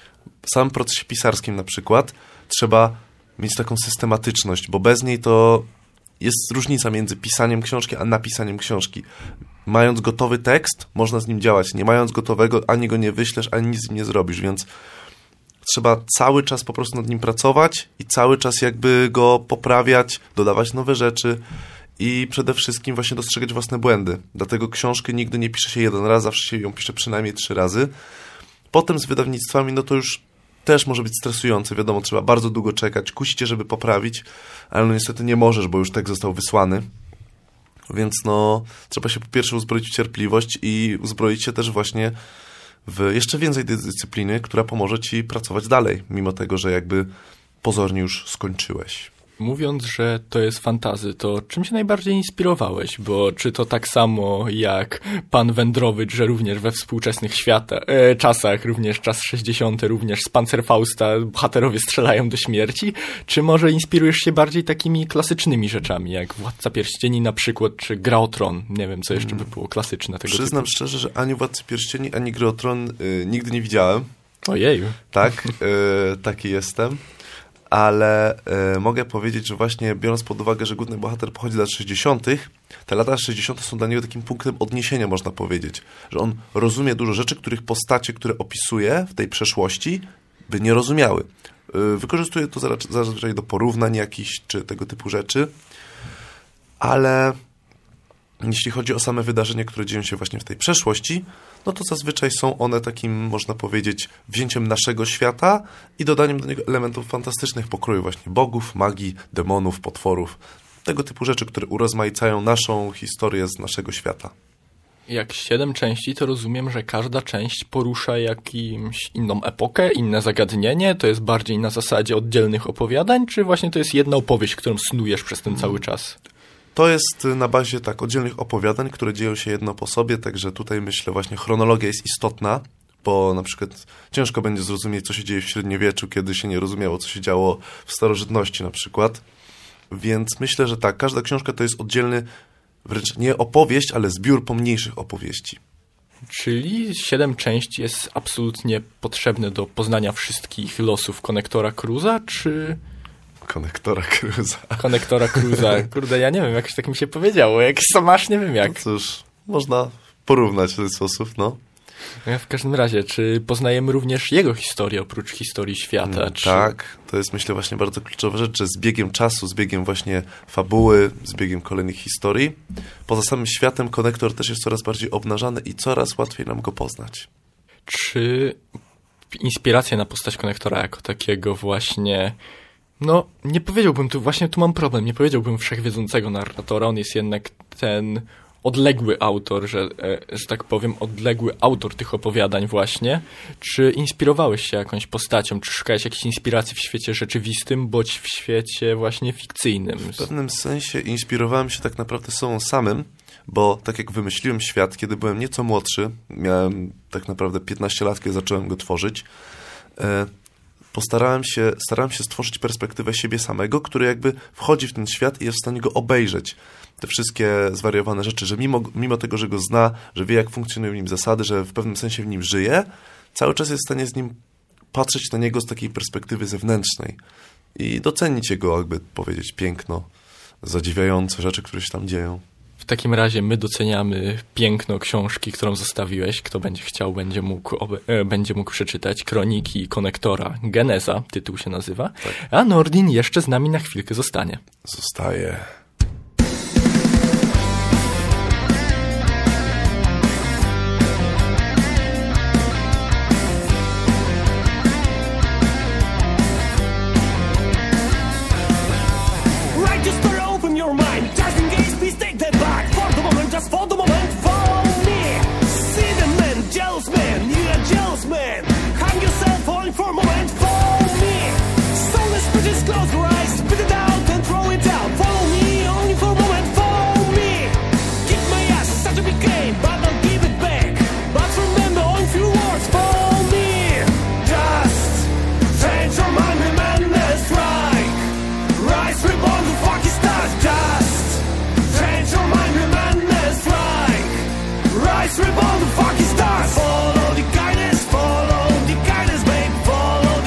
w samym procesie pisarskim na przykład trzeba mieć taką systematyczność, bo bez niej to jest różnica między pisaniem książki a napisaniem książki. Mając gotowy tekst, można z nim działać. Nie mając gotowego, ani go nie wyślesz, ani nic z nim nie zrobisz, więc trzeba cały czas po prostu nad nim pracować i cały czas jakby go poprawiać, dodawać nowe rzeczy i przede wszystkim właśnie dostrzegać własne błędy. Dlatego książkę nigdy nie pisze się jeden raz, zawsze się ją pisze przynajmniej 3 razy. Potem z wydawnictwami, no to już też może być stresujące. Wiadomo, trzeba bardzo długo czekać, kusi cię, żeby poprawić, ale no niestety nie możesz, bo już tekst został wysłany. Więc no, trzeba się po pierwsze uzbroić w cierpliwość i uzbroić się też właśnie w jeszcze więcej dyscypliny, która pomoże ci pracować dalej, mimo tego, że jakby pozornie już skończyłeś. Mówiąc, że to jest fantasy, to czym się najbardziej inspirowałeś? Bo czy to tak samo jak pan Wędrowicz, że również we współczesnych czasach, również czas 60., również z Panzerfausta bohaterowie strzelają do śmierci? Czy może inspirujesz się bardziej takimi klasycznymi rzeczami, jak Władca Pierścieni na przykład, czy Gra o Tron? Nie wiem, co jeszcze by było klasyczne tego typu. Przyznam szczerze, że ani Władcy Pierścieni, ani Gry o Tron nigdy nie widziałem. Ojeju. Tak, taki jestem. Ale mogę powiedzieć, że właśnie biorąc pod uwagę, że główny bohater pochodzi z lat 60., te lata 60. są dla niego takim punktem odniesienia, można powiedzieć. Że on rozumie dużo rzeczy, których postacie, które opisuje w tej przeszłości, by nie rozumiały. Wykorzystuje to zazwyczaj do porównań jakichś, czy tego typu rzeczy, ale jeśli chodzi o same wydarzenia, które dzieją się właśnie w tej przeszłości, no to zazwyczaj są one takim, można powiedzieć, wzięciem naszego świata i dodaniem do niego elementów fantastycznych pokroju właśnie bogów, magii, demonów, potworów. Tego typu rzeczy, które urozmaicają naszą historię z naszego świata. Jak 7 części, to rozumiem, że każda część porusza jakąś inną epokę, inne zagadnienie? To jest bardziej na zasadzie oddzielnych opowiadań, czy właśnie to jest jedna opowieść, którą snujesz przez ten cały czas? To jest na bazie tak oddzielnych opowiadań, które dzieją się jedno po sobie, także tutaj myślę właśnie chronologia jest istotna, bo na przykład ciężko będzie zrozumieć, co się dzieje w średniowieczu, kiedy się nie rozumiało, co się działo w starożytności na przykład. Więc myślę, że tak, każda książka to jest oddzielny, wręcz nie opowieść, ale zbiór pomniejszych opowieści. Czyli 7 części jest absolutnie potrzebne do poznania wszystkich losów Konektora Cruza, czy... Konektora Cruza. Konektora Cruza. Kurde, ja nie wiem, jakoś tak mi się powiedziało. Jak sam masz, nie wiem jak. No cóż, można porównać w ten sposób, no. W każdym razie, czy poznajemy również jego historię, oprócz historii świata? Czy... Tak, to jest myślę właśnie bardzo kluczowa rzecz, że z biegiem czasu, z biegiem właśnie fabuły, z biegiem kolejnych historii, poza samym światem Konektor też jest coraz bardziej obnażany i coraz łatwiej nam go poznać. Czy inspiracja na postać Konektora jako takiego właśnie... No, nie powiedziałbym tu, właśnie tu mam problem, nie powiedziałbym wszechwiedzącego narratora, on jest jednak ten odległy autor, że tak powiem, odległy autor tych opowiadań właśnie. Czy inspirowałeś się jakąś postacią, czy szukałeś jakiejś inspiracji w świecie rzeczywistym, bądź w świecie właśnie fikcyjnym? W pewnym sensie inspirowałem się tak naprawdę sobą samym, bo tak jak wymyśliłem świat, kiedy byłem nieco młodszy, miałem tak naprawdę 15 lat, kiedy zacząłem go tworzyć, starałem się stworzyć perspektywę siebie samego, który jakby wchodzi w ten świat i jest w stanie go obejrzeć. Te wszystkie zwariowane rzeczy, że mimo tego, że go zna, że wie, jak funkcjonują w nim zasady, że w pewnym sensie w nim żyje, cały czas jest w stanie z nim patrzeć na niego z takiej perspektywy zewnętrznej i docenić jego, jakby powiedzieć, piękno, zadziwiające rzeczy, które się tam dzieją. W takim razie my doceniamy piękno książki, którą zostawiłeś. Kto będzie chciał, będzie mógł przeczytać Kroniki Konektora. Geneza, tytuł się nazywa. Tak. A Nordin jeszcze z nami na chwilkę zostanie. Zostaje. Reborn the fucking stars. Follow the guidance, babe. Follow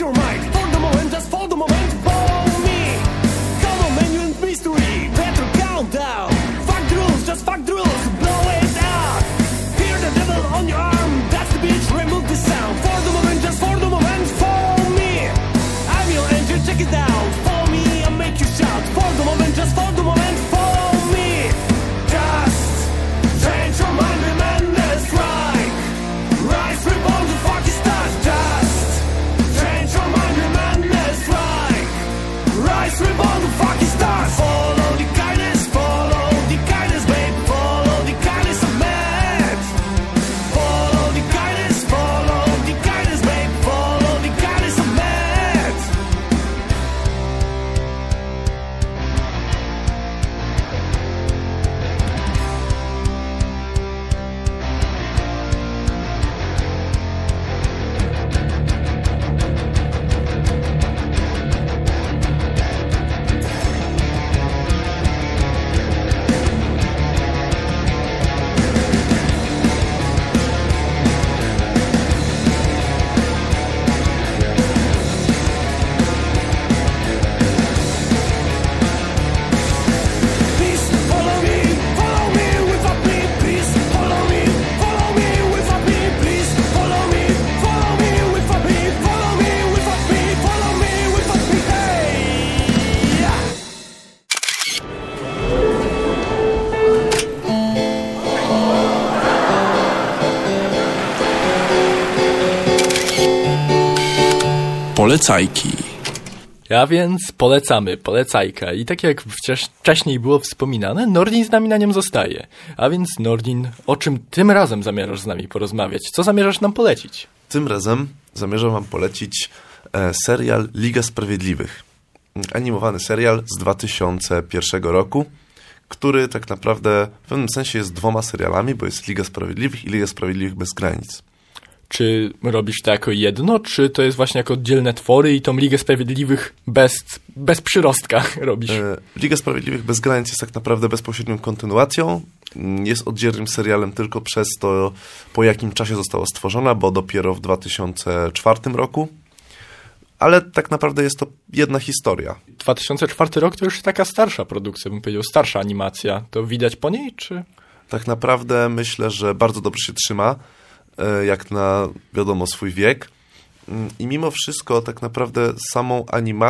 your mind. For the moment, just for the moment, follow me. Come on, menu and mystery, better countdown. Fuck the rules, just fuck the rules, blow it out. Hear the devil on your arm, that's the beach, remove the sound. For the moment, just for the moment, follow me. I'm your angel, check it out. Follow me and make you shout. For the moment, just for the moment, follow me. Just change your mind, remember that's right. Rise, reborn, the fuck is that? Just change your mind, remember that's right. Rise, reborn, the fuck is that? Follow the kindness, babe. Follow the kindness of man. Follow the kindness, babe. Follow the kindness of man. Please follow me without me. Please follow me without me. Please follow me without me. Follow me without me. Follow me without me. Hey! Yeah. Polecajki. A więc polecajka. I tak jak wcześniej było wspominane, Nordin z nami na nią zostaje. A więc Nordin, o czym tym razem zamierzasz z nami porozmawiać? Co zamierzasz nam polecić? Tym razem zamierzam wam polecić serial Liga Sprawiedliwych. Animowany serial z 2001 roku, który tak naprawdę w pewnym sensie jest dwoma serialami, bo jest Liga Sprawiedliwych i Liga Sprawiedliwych bez granic. Czy robisz to jako jedno, czy to jest właśnie jako oddzielne twory i tą Ligę Sprawiedliwych bez przyrostka robisz? Liga Sprawiedliwych bez granic jest tak naprawdę bezpośrednią kontynuacją. Jest oddzielnym serialem tylko przez to, po jakim czasie została stworzona, bo dopiero w 2004 roku. Ale tak naprawdę jest to jedna historia. 2004 rok to już taka starsza produkcja, bym powiedział, starsza animacja. To widać po niej, czy? Tak naprawdę myślę, że bardzo dobrze się trzyma, jak na, wiadomo, swój wiek. I mimo wszystko tak naprawdę sama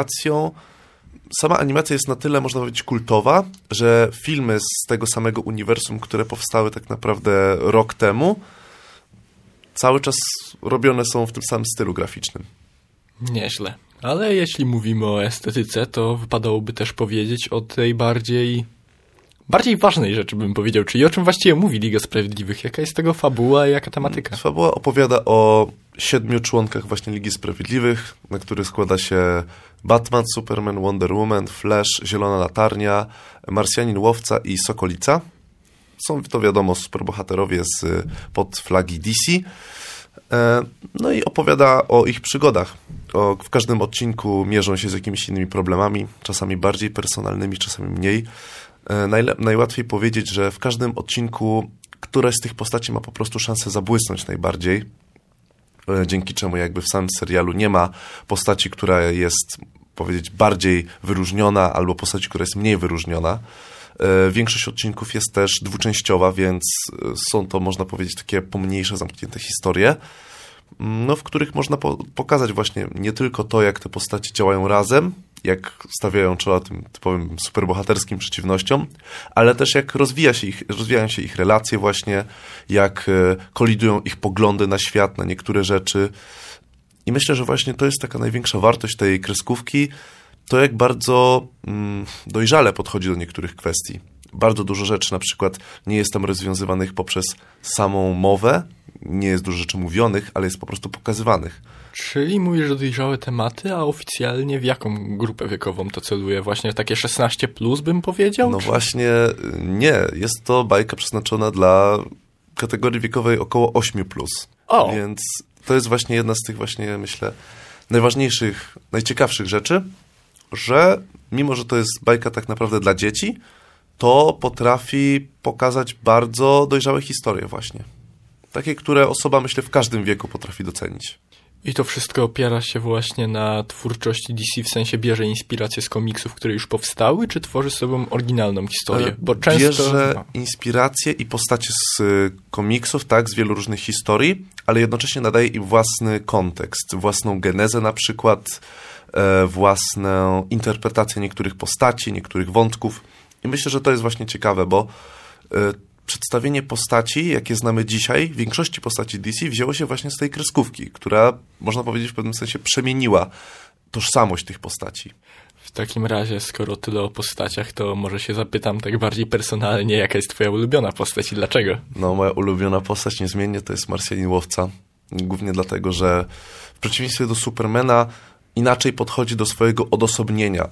animacja jest na tyle, można powiedzieć, kultowa, że filmy z tego samego uniwersum, które powstały tak naprawdę rok temu, cały czas robione są w tym samym stylu graficznym. Nieźle. Ale jeśli mówimy o estetyce, to wypadałoby też powiedzieć o tej bardziej ważnej rzeczy, bym powiedział, czyli o czym właściwie mówi Liga Sprawiedliwych, jaka jest tego fabuła i jaka tematyka. Fabuła opowiada o 7 członkach właśnie Ligi Sprawiedliwych, na których składa się Batman, Superman, Wonder Woman, Flash, Zielona Latarnia, Marsjanin Łowca i Sokolica. Są to, wiadomo, superbohaterowie pod flagi DC. No i opowiada o ich przygodach. W każdym odcinku mierzą się z jakimiś innymi problemami, czasami bardziej personalnymi, czasami mniej. Najłatwiej powiedzieć, że w każdym odcinku któraś z tych postaci ma po prostu szansę zabłysnąć najbardziej, dzięki czemu jakby w samym serialu nie ma postaci, która jest, powiedzieć, bardziej wyróżniona, albo postaci, która jest mniej wyróżniona. Większość odcinków jest też dwuczęściowa, więc są to, można powiedzieć, takie pomniejsze, zamknięte historie, no, w których można pokazać właśnie nie tylko to, jak te postaci działają razem, jak stawiają czoła tym typowym superbohaterskim przeciwnościom, ale też jak rozwijają się ich relacje właśnie, jak kolidują ich poglądy na świat, na niektóre rzeczy. I myślę, że właśnie to jest taka największa wartość tej kreskówki, to jak bardzo dojrzale podchodzi do niektórych kwestii. Bardzo dużo rzeczy na przykład nie jest tam rozwiązywanych poprzez samą mowę, nie jest dużo rzeczy mówionych, ale jest po prostu pokazywanych. Czyli mówisz, że dojrzałe tematy, a oficjalnie w jaką grupę wiekową to celuje? Właśnie takie 16+, bym powiedział? No właśnie nie. Jest to bajka przeznaczona dla kategorii wiekowej około 8+. O. Więc to jest właśnie jedna z tych właśnie, myślę, najważniejszych, najciekawszych rzeczy, że mimo, że to jest bajka tak naprawdę dla dzieci, to potrafi pokazać bardzo dojrzałe historie właśnie. Takie, które osoba, myślę, w każdym wieku potrafi docenić. I to wszystko opiera się właśnie na twórczości DC, w sensie bierze inspiracje z komiksów, które już powstały, czy tworzy sobą oryginalną historię? Bo często bierze inspiracje i postacie z komiksów, tak, z wielu różnych historii, ale jednocześnie nadaje im własny kontekst, własną genezę na przykład, własną interpretację niektórych postaci, niektórych wątków. I myślę, że to jest właśnie ciekawe, bo przedstawienie postaci, jakie znamy dzisiaj, większości postaci DC wzięło się właśnie z tej kreskówki, która, można powiedzieć, w pewnym sensie przemieniła tożsamość tych postaci. W takim razie, skoro tyle o postaciach, to może się zapytam tak bardziej personalnie, jaka jest twoja ulubiona postać i dlaczego? No, moja ulubiona postać niezmiennie to jest Marsjanin Łowca. Głównie dlatego, że w przeciwieństwie do Supermana inaczej podchodzi do swojego odosobnienia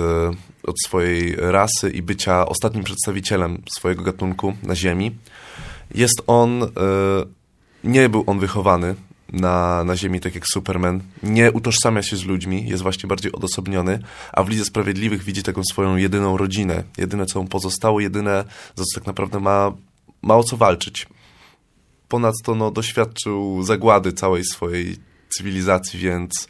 od swojej rasy i bycia ostatnim przedstawicielem swojego gatunku na Ziemi. Jest on, nie był on wychowany na Ziemi, tak jak Superman. Nie utożsamia się z ludźmi, jest właśnie bardziej odosobniony, a w Lidze Sprawiedliwych widzi taką swoją jedyną rodzinę. Jedyne, co mu pozostało, jedyne, za co tak naprawdę ma o co walczyć. Ponadto doświadczył zagłady całej swojej cywilizacji, więc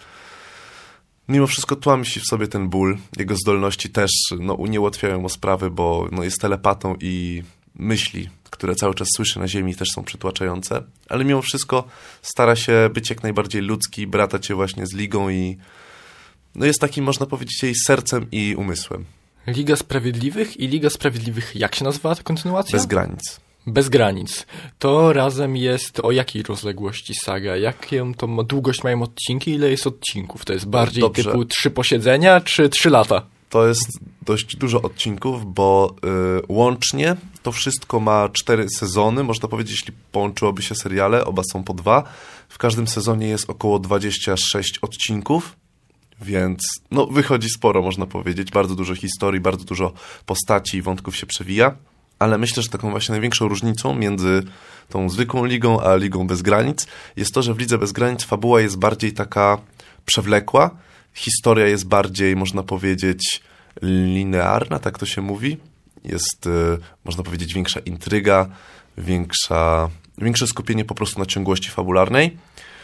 mimo wszystko tłamsi w sobie ten ból. Jego zdolności też uniełatwiają mu sprawy, bo jest telepatą i myśli, które cały czas słyszy na Ziemi, też są przytłaczające. Ale mimo wszystko stara się być jak najbardziej ludzki, bratać się właśnie z Ligą i jest takim, można powiedzieć, jej sercem i umysłem. Liga Sprawiedliwych i Liga Sprawiedliwych, jak się nazywała ta kontynuacja? Bez granic. Bez granic. To razem jest o jakiej rozległości saga? Jaką to długość mają odcinki? Ile jest odcinków? To jest bardziej typu 3 posiedzenia czy 3 lata? To jest dość dużo odcinków, bo łącznie to wszystko ma 4 sezony. Można powiedzieć, jeśli połączyłoby się seriale, oba są po 2. W każdym sezonie jest około 26 odcinków, więc wychodzi sporo, można powiedzieć. Bardzo dużo historii, bardzo dużo postaci i wątków się przewija. Ale myślę, że taką właśnie największą różnicą między tą zwykłą ligą a Ligą Bez Granic jest to, że w Lidze Bez Granic fabuła jest bardziej taka przewlekła, historia jest bardziej, można powiedzieć, linearna, tak to się mówi. Jest, można powiedzieć, większa intryga, większe skupienie po prostu na ciągłości fabularnej.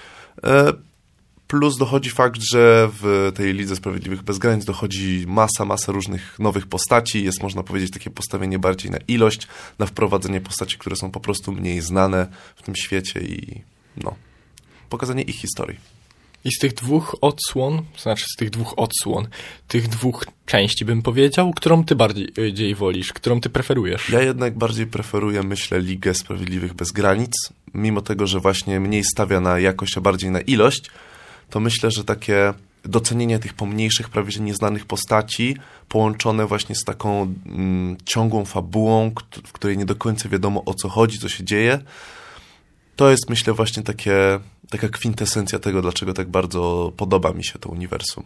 Plus dochodzi fakt, że w tej Lidze Sprawiedliwych Bez Granic dochodzi masa różnych nowych postaci. Jest, można powiedzieć, takie postawienie bardziej na ilość, na wprowadzenie postaci, które są po prostu mniej znane w tym świecie i pokazanie ich historii. I z tych dwóch odsłon, tych dwóch części bym powiedział, którą ty bardziej wolisz, którą ty preferujesz? Ja jednak bardziej preferuję, myślę, Ligę Sprawiedliwych Bez Granic, mimo tego, że właśnie mniej stawia na jakość, a bardziej na ilość, to myślę, że takie docenienie tych pomniejszych, prawie że nieznanych postaci, połączone właśnie z taką ciągłą fabułą, w której nie do końca wiadomo, o co chodzi, co się dzieje, to jest, myślę, właśnie taka kwintesencja tego, dlaczego tak bardzo podoba mi się to uniwersum.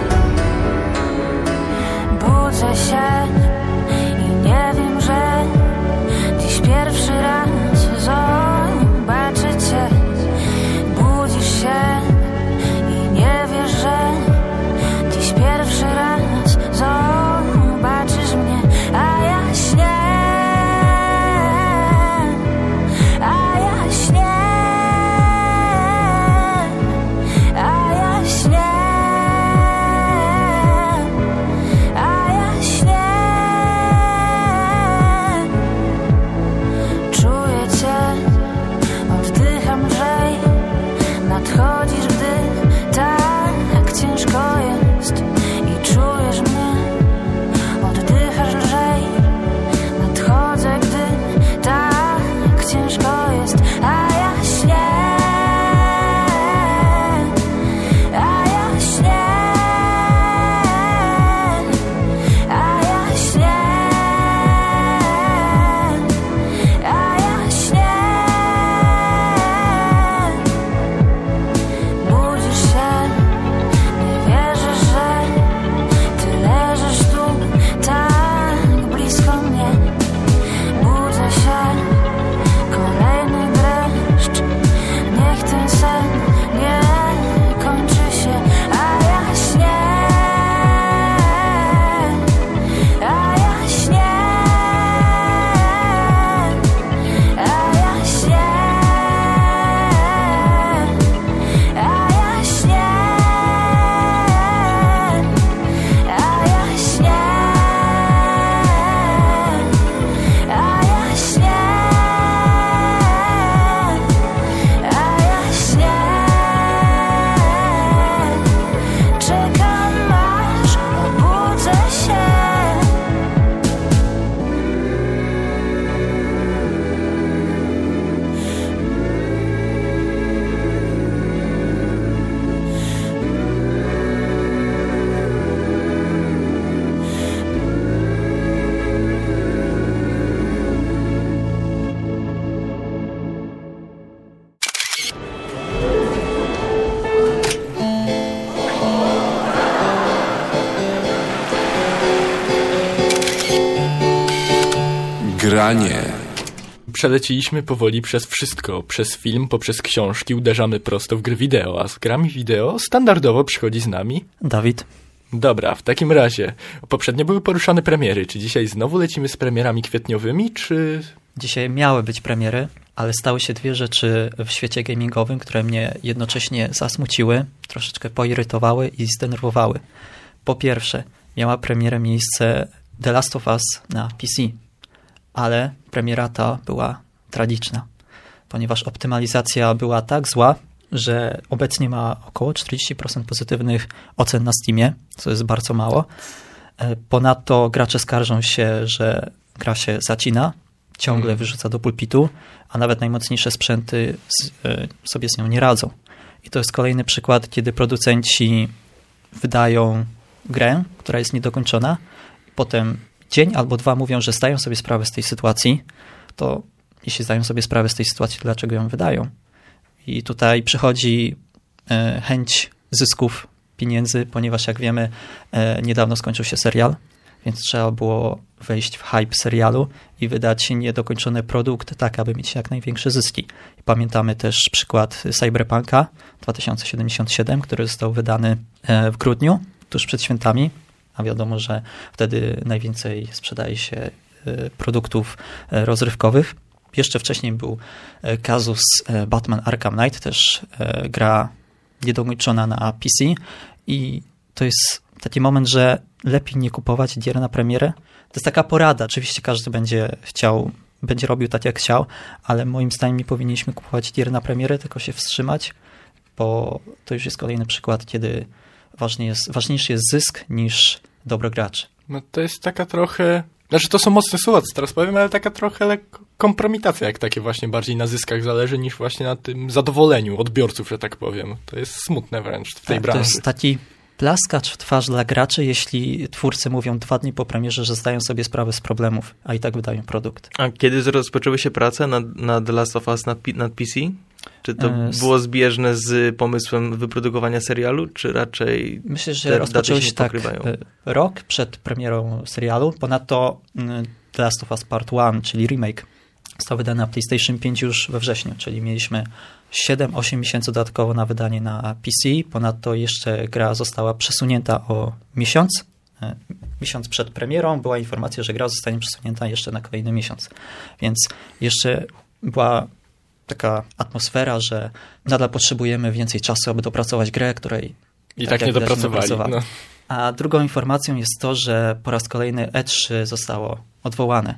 Budzę się i nie wiem, że Granie. Przeleciliśmy powoli przez wszystko, przez film, poprzez książki, uderzamy prosto w gry wideo, a z grami wideo standardowo przychodzi z nami Dawid. Dobra, w takim razie, poprzednio były poruszane premiery, czy dzisiaj znowu lecimy z premierami kwietniowymi, czy... Dzisiaj miały być premiery, ale stały się dwie rzeczy w świecie gamingowym, które mnie jednocześnie zasmuciły, troszeczkę poirytowały i zdenerwowały. Po pierwsze, miała premierę miejsce The Last of Us na PC, ale premiera ta była tragiczna, ponieważ optymalizacja była tak zła, że obecnie ma około 40% pozytywnych ocen na Steamie, co jest bardzo mało. Ponadto gracze skarżą się, że gra się zacina, ciągle wyrzuca do pulpitu, a nawet najmocniejsze sprzęty sobie z nią nie radzą. I to jest kolejny przykład, kiedy producenci wydają grę, która jest niedokończona, potem dzień albo dwa mówią, że zdają sobie sprawę z tej sytuacji, to jeśli zdają sobie sprawę z tej sytuacji, dlaczego ją wydają? I tutaj przychodzi chęć zysków, pieniędzy, ponieważ jak wiemy, niedawno skończył się serial, więc trzeba było wejść w hype serialu i wydać niedokończony produkt tak, aby mieć jak największe zyski. I pamiętamy też przykład Cyberpunka 2077, który został wydany w grudniu, tuż przed świętami, a wiadomo, że wtedy najwięcej sprzedaje się produktów rozrywkowych. Jeszcze wcześniej był kazus Batman Arkham Knight, też gra niedokończona na PC i to jest taki moment, że lepiej nie kupować gier na premierę. To jest taka porada. Oczywiście każdy będzie robił tak jak chciał, ale moim zdaniem nie powinniśmy kupować gier na premierę, tylko się wstrzymać, bo to już jest kolejny przykład, kiedy ważniejszy jest zysk niż dobro graczy. No to jest taka trochę... Znaczy to są mocne słowa, co teraz powiem, ale taka trochę kompromitacja, jak takie właśnie bardziej na zyskach zależy niż właśnie na tym zadowoleniu odbiorców, że tak powiem. To jest smutne wręcz w tej branży. To jest taki plaskacz w twarz dla graczy, jeśli twórcy mówią 2 dni po premierze, że zdają sobie sprawę z problemów, a i tak wydają produkt. A kiedy rozpoczęły się prace nad The Last of Us nad PC? Czy to było zbieżne z pomysłem wyprodukowania serialu, czy raczej myślę, że rozpoczęły się tak rok przed premierą serialu. Ponadto The Last of Us Part 1, czyli remake, został wydany na PlayStation 5 już we wrześniu, czyli mieliśmy 7-8 miesięcy dodatkowo na wydanie na PC. Ponadto jeszcze gra została przesunięta o miesiąc. Miesiąc przed premierą była informacja, że gra zostanie przesunięta jeszcze na kolejny miesiąc. Więc jeszcze była taka atmosfera, że nadal potrzebujemy więcej czasu, aby dopracować grę, której i tak nie dopracowali. No. A drugą informacją jest to, że po raz kolejny E3 zostało odwołane.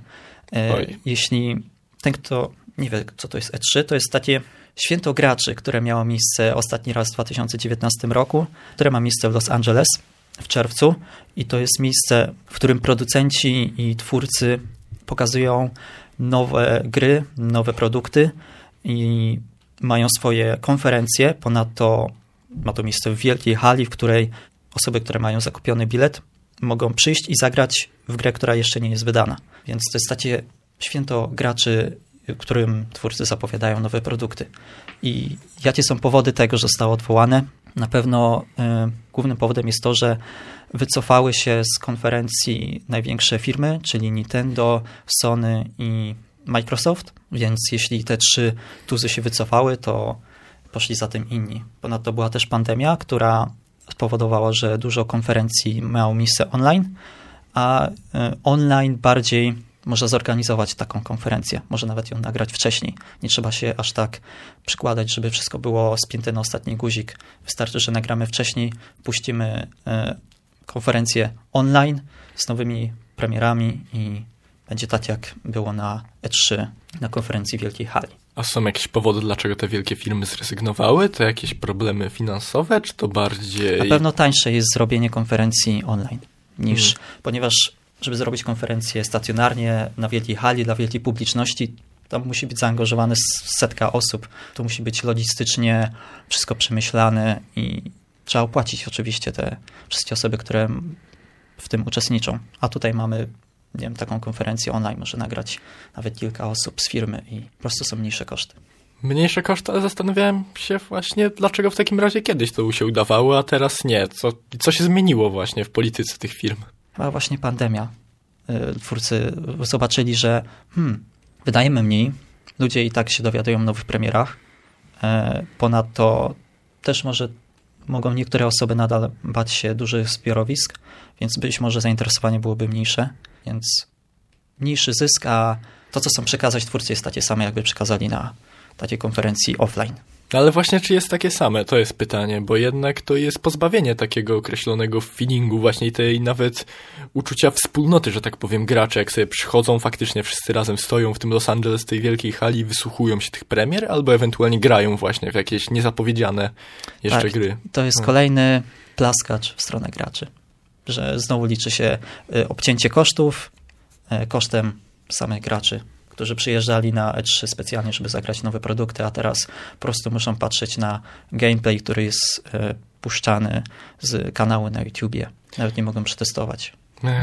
Jeśli ten, kto nie wie, co to jest E3, to jest takie święto graczy, które miało miejsce ostatni raz w 2019 roku, które ma miejsce w Los Angeles w czerwcu i to jest miejsce, w którym producenci i twórcy pokazują nowe gry, nowe produkty i mają swoje konferencje. Ponadto ma to miejsce w wielkiej hali, w której osoby, które mają zakupiony bilet, mogą przyjść i zagrać w grę, która jeszcze nie jest wydana. Więc to jest takie święto graczy, w którym twórcy zapowiadają nowe produkty. I jakie są powody tego, że zostało odwołane? Na pewno głównym powodem jest to, że wycofały się z konferencji największe firmy, czyli Nintendo, Sony i Microsoft, więc jeśli te 3 tuzy się wycofały, to poszli za tym inni. Ponadto była też pandemia, która spowodowała, że dużo konferencji miało miejsce online, a online bardziej można zorganizować taką konferencję. Może nawet ją nagrać wcześniej. Nie trzeba się aż tak przykładać, żeby wszystko było spięte na ostatni guzik. Wystarczy, że nagramy wcześniej, puścimy konferencję online z nowymi premierami i będzie tak, jak było na E3, na konferencji Wielkiej Hali. A są jakieś powody, dlaczego te wielkie firmy zrezygnowały? To jakieś problemy finansowe, czy to bardziej... Na pewno tańsze jest zrobienie konferencji online niż... Ponieważ żeby zrobić konferencję stacjonarnie na Wielkiej Hali dla wielkiej publiczności, tam musi być zaangażowane 100 osób. To musi być logistycznie wszystko przemyślane i trzeba opłacić oczywiście te wszystkie osoby, które w tym uczestniczą. A tutaj mamy, nie wiem, taką konferencję online, może nagrać nawet kilka osób z firmy i po prostu są mniejsze koszty. Mniejsze koszty, ale zastanawiałem się właśnie, dlaczego w takim razie kiedyś to się udawało, a teraz nie. Co się zmieniło właśnie w polityce tych firm? Chyba właśnie pandemia. twórcy zobaczyli, że wydajemy mniej, ludzie i tak się dowiadują o nowych premierach. Ponadto też mogą niektóre osoby nadal bać się dużych zbiorowisk, więc być może zainteresowanie byłoby mniejsze, więc mniejszy zysk, a to, co chcą przekazać twórcy, jest takie same, jakby przekazali na takiej konferencji offline. Ale właśnie, czy jest takie same? To jest pytanie, bo jednak to jest pozbawienie takiego określonego feelingu, właśnie tej nawet uczucia wspólnoty, że tak powiem, gracze, jak sobie przychodzą, faktycznie wszyscy razem stoją w tym Los Angeles, tej wielkiej hali, wysłuchują się tych premier, albo ewentualnie grają właśnie w jakieś niezapowiedziane jeszcze gry. To jest kolejny plaskacz w stronę graczy, że znowu liczy się obcięcie kosztów kosztem samych graczy, którzy przyjeżdżali na E3 specjalnie, żeby zagrać nowe produkty, a teraz po prostu muszą patrzeć na gameplay, który jest puszczany z kanału na YouTubie. Nawet nie mogą przetestować.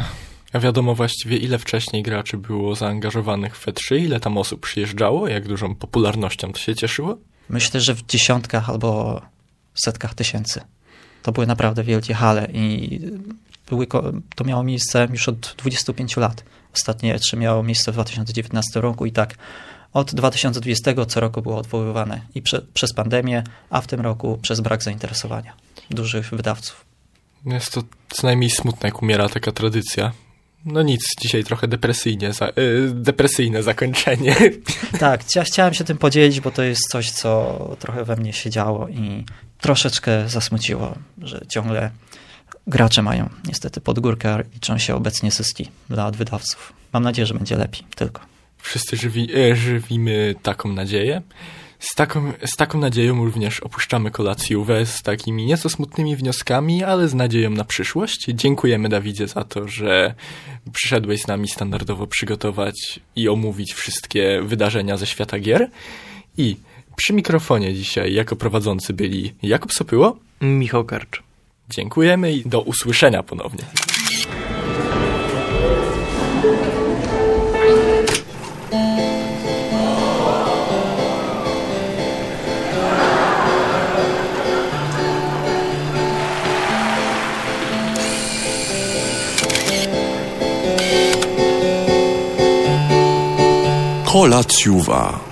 A wiadomo właściwie, ile wcześniej graczy było zaangażowanych w E3, ile tam osób przyjeżdżało, jak dużą popularnością to się cieszyło? Myślę, że w dziesiątkach albo setkach tysięcy. To były naprawdę wielkie hale i to miało miejsce już od 25 lat. Ostatnie E3 miało miejsce w 2019 roku i tak od 2020 co roku było odwoływane i przez pandemię, a w tym roku przez brak zainteresowania dużych wydawców. Jest to co najmniej smutne, jak umiera taka tradycja. No nic, dzisiaj trochę depresyjne zakończenie. Tak, chciałem się tym podzielić, bo to jest coś, co trochę we mnie się działo i troszeczkę zasmuciło, że ciągle gracze mają niestety pod górkę, liczą się obecnie zyski dla wydawców. Mam nadzieję, że będzie lepiej, tylko. Wszyscy żywimy taką nadzieję. Z taką nadzieją również opuszczamy kolacjówę, z takimi nieco smutnymi wnioskami, ale z nadzieją na przyszłość. Dziękujemy, Dawidzie, za to, że przyszedłeś z nami standardowo przygotować i omówić wszystkie wydarzenia ze świata gier. I przy mikrofonie dzisiaj jako prowadzący byli Jakub Sopyło, Michał Karcz. Dziękujemy i do usłyszenia ponownie. Kolacjuwa.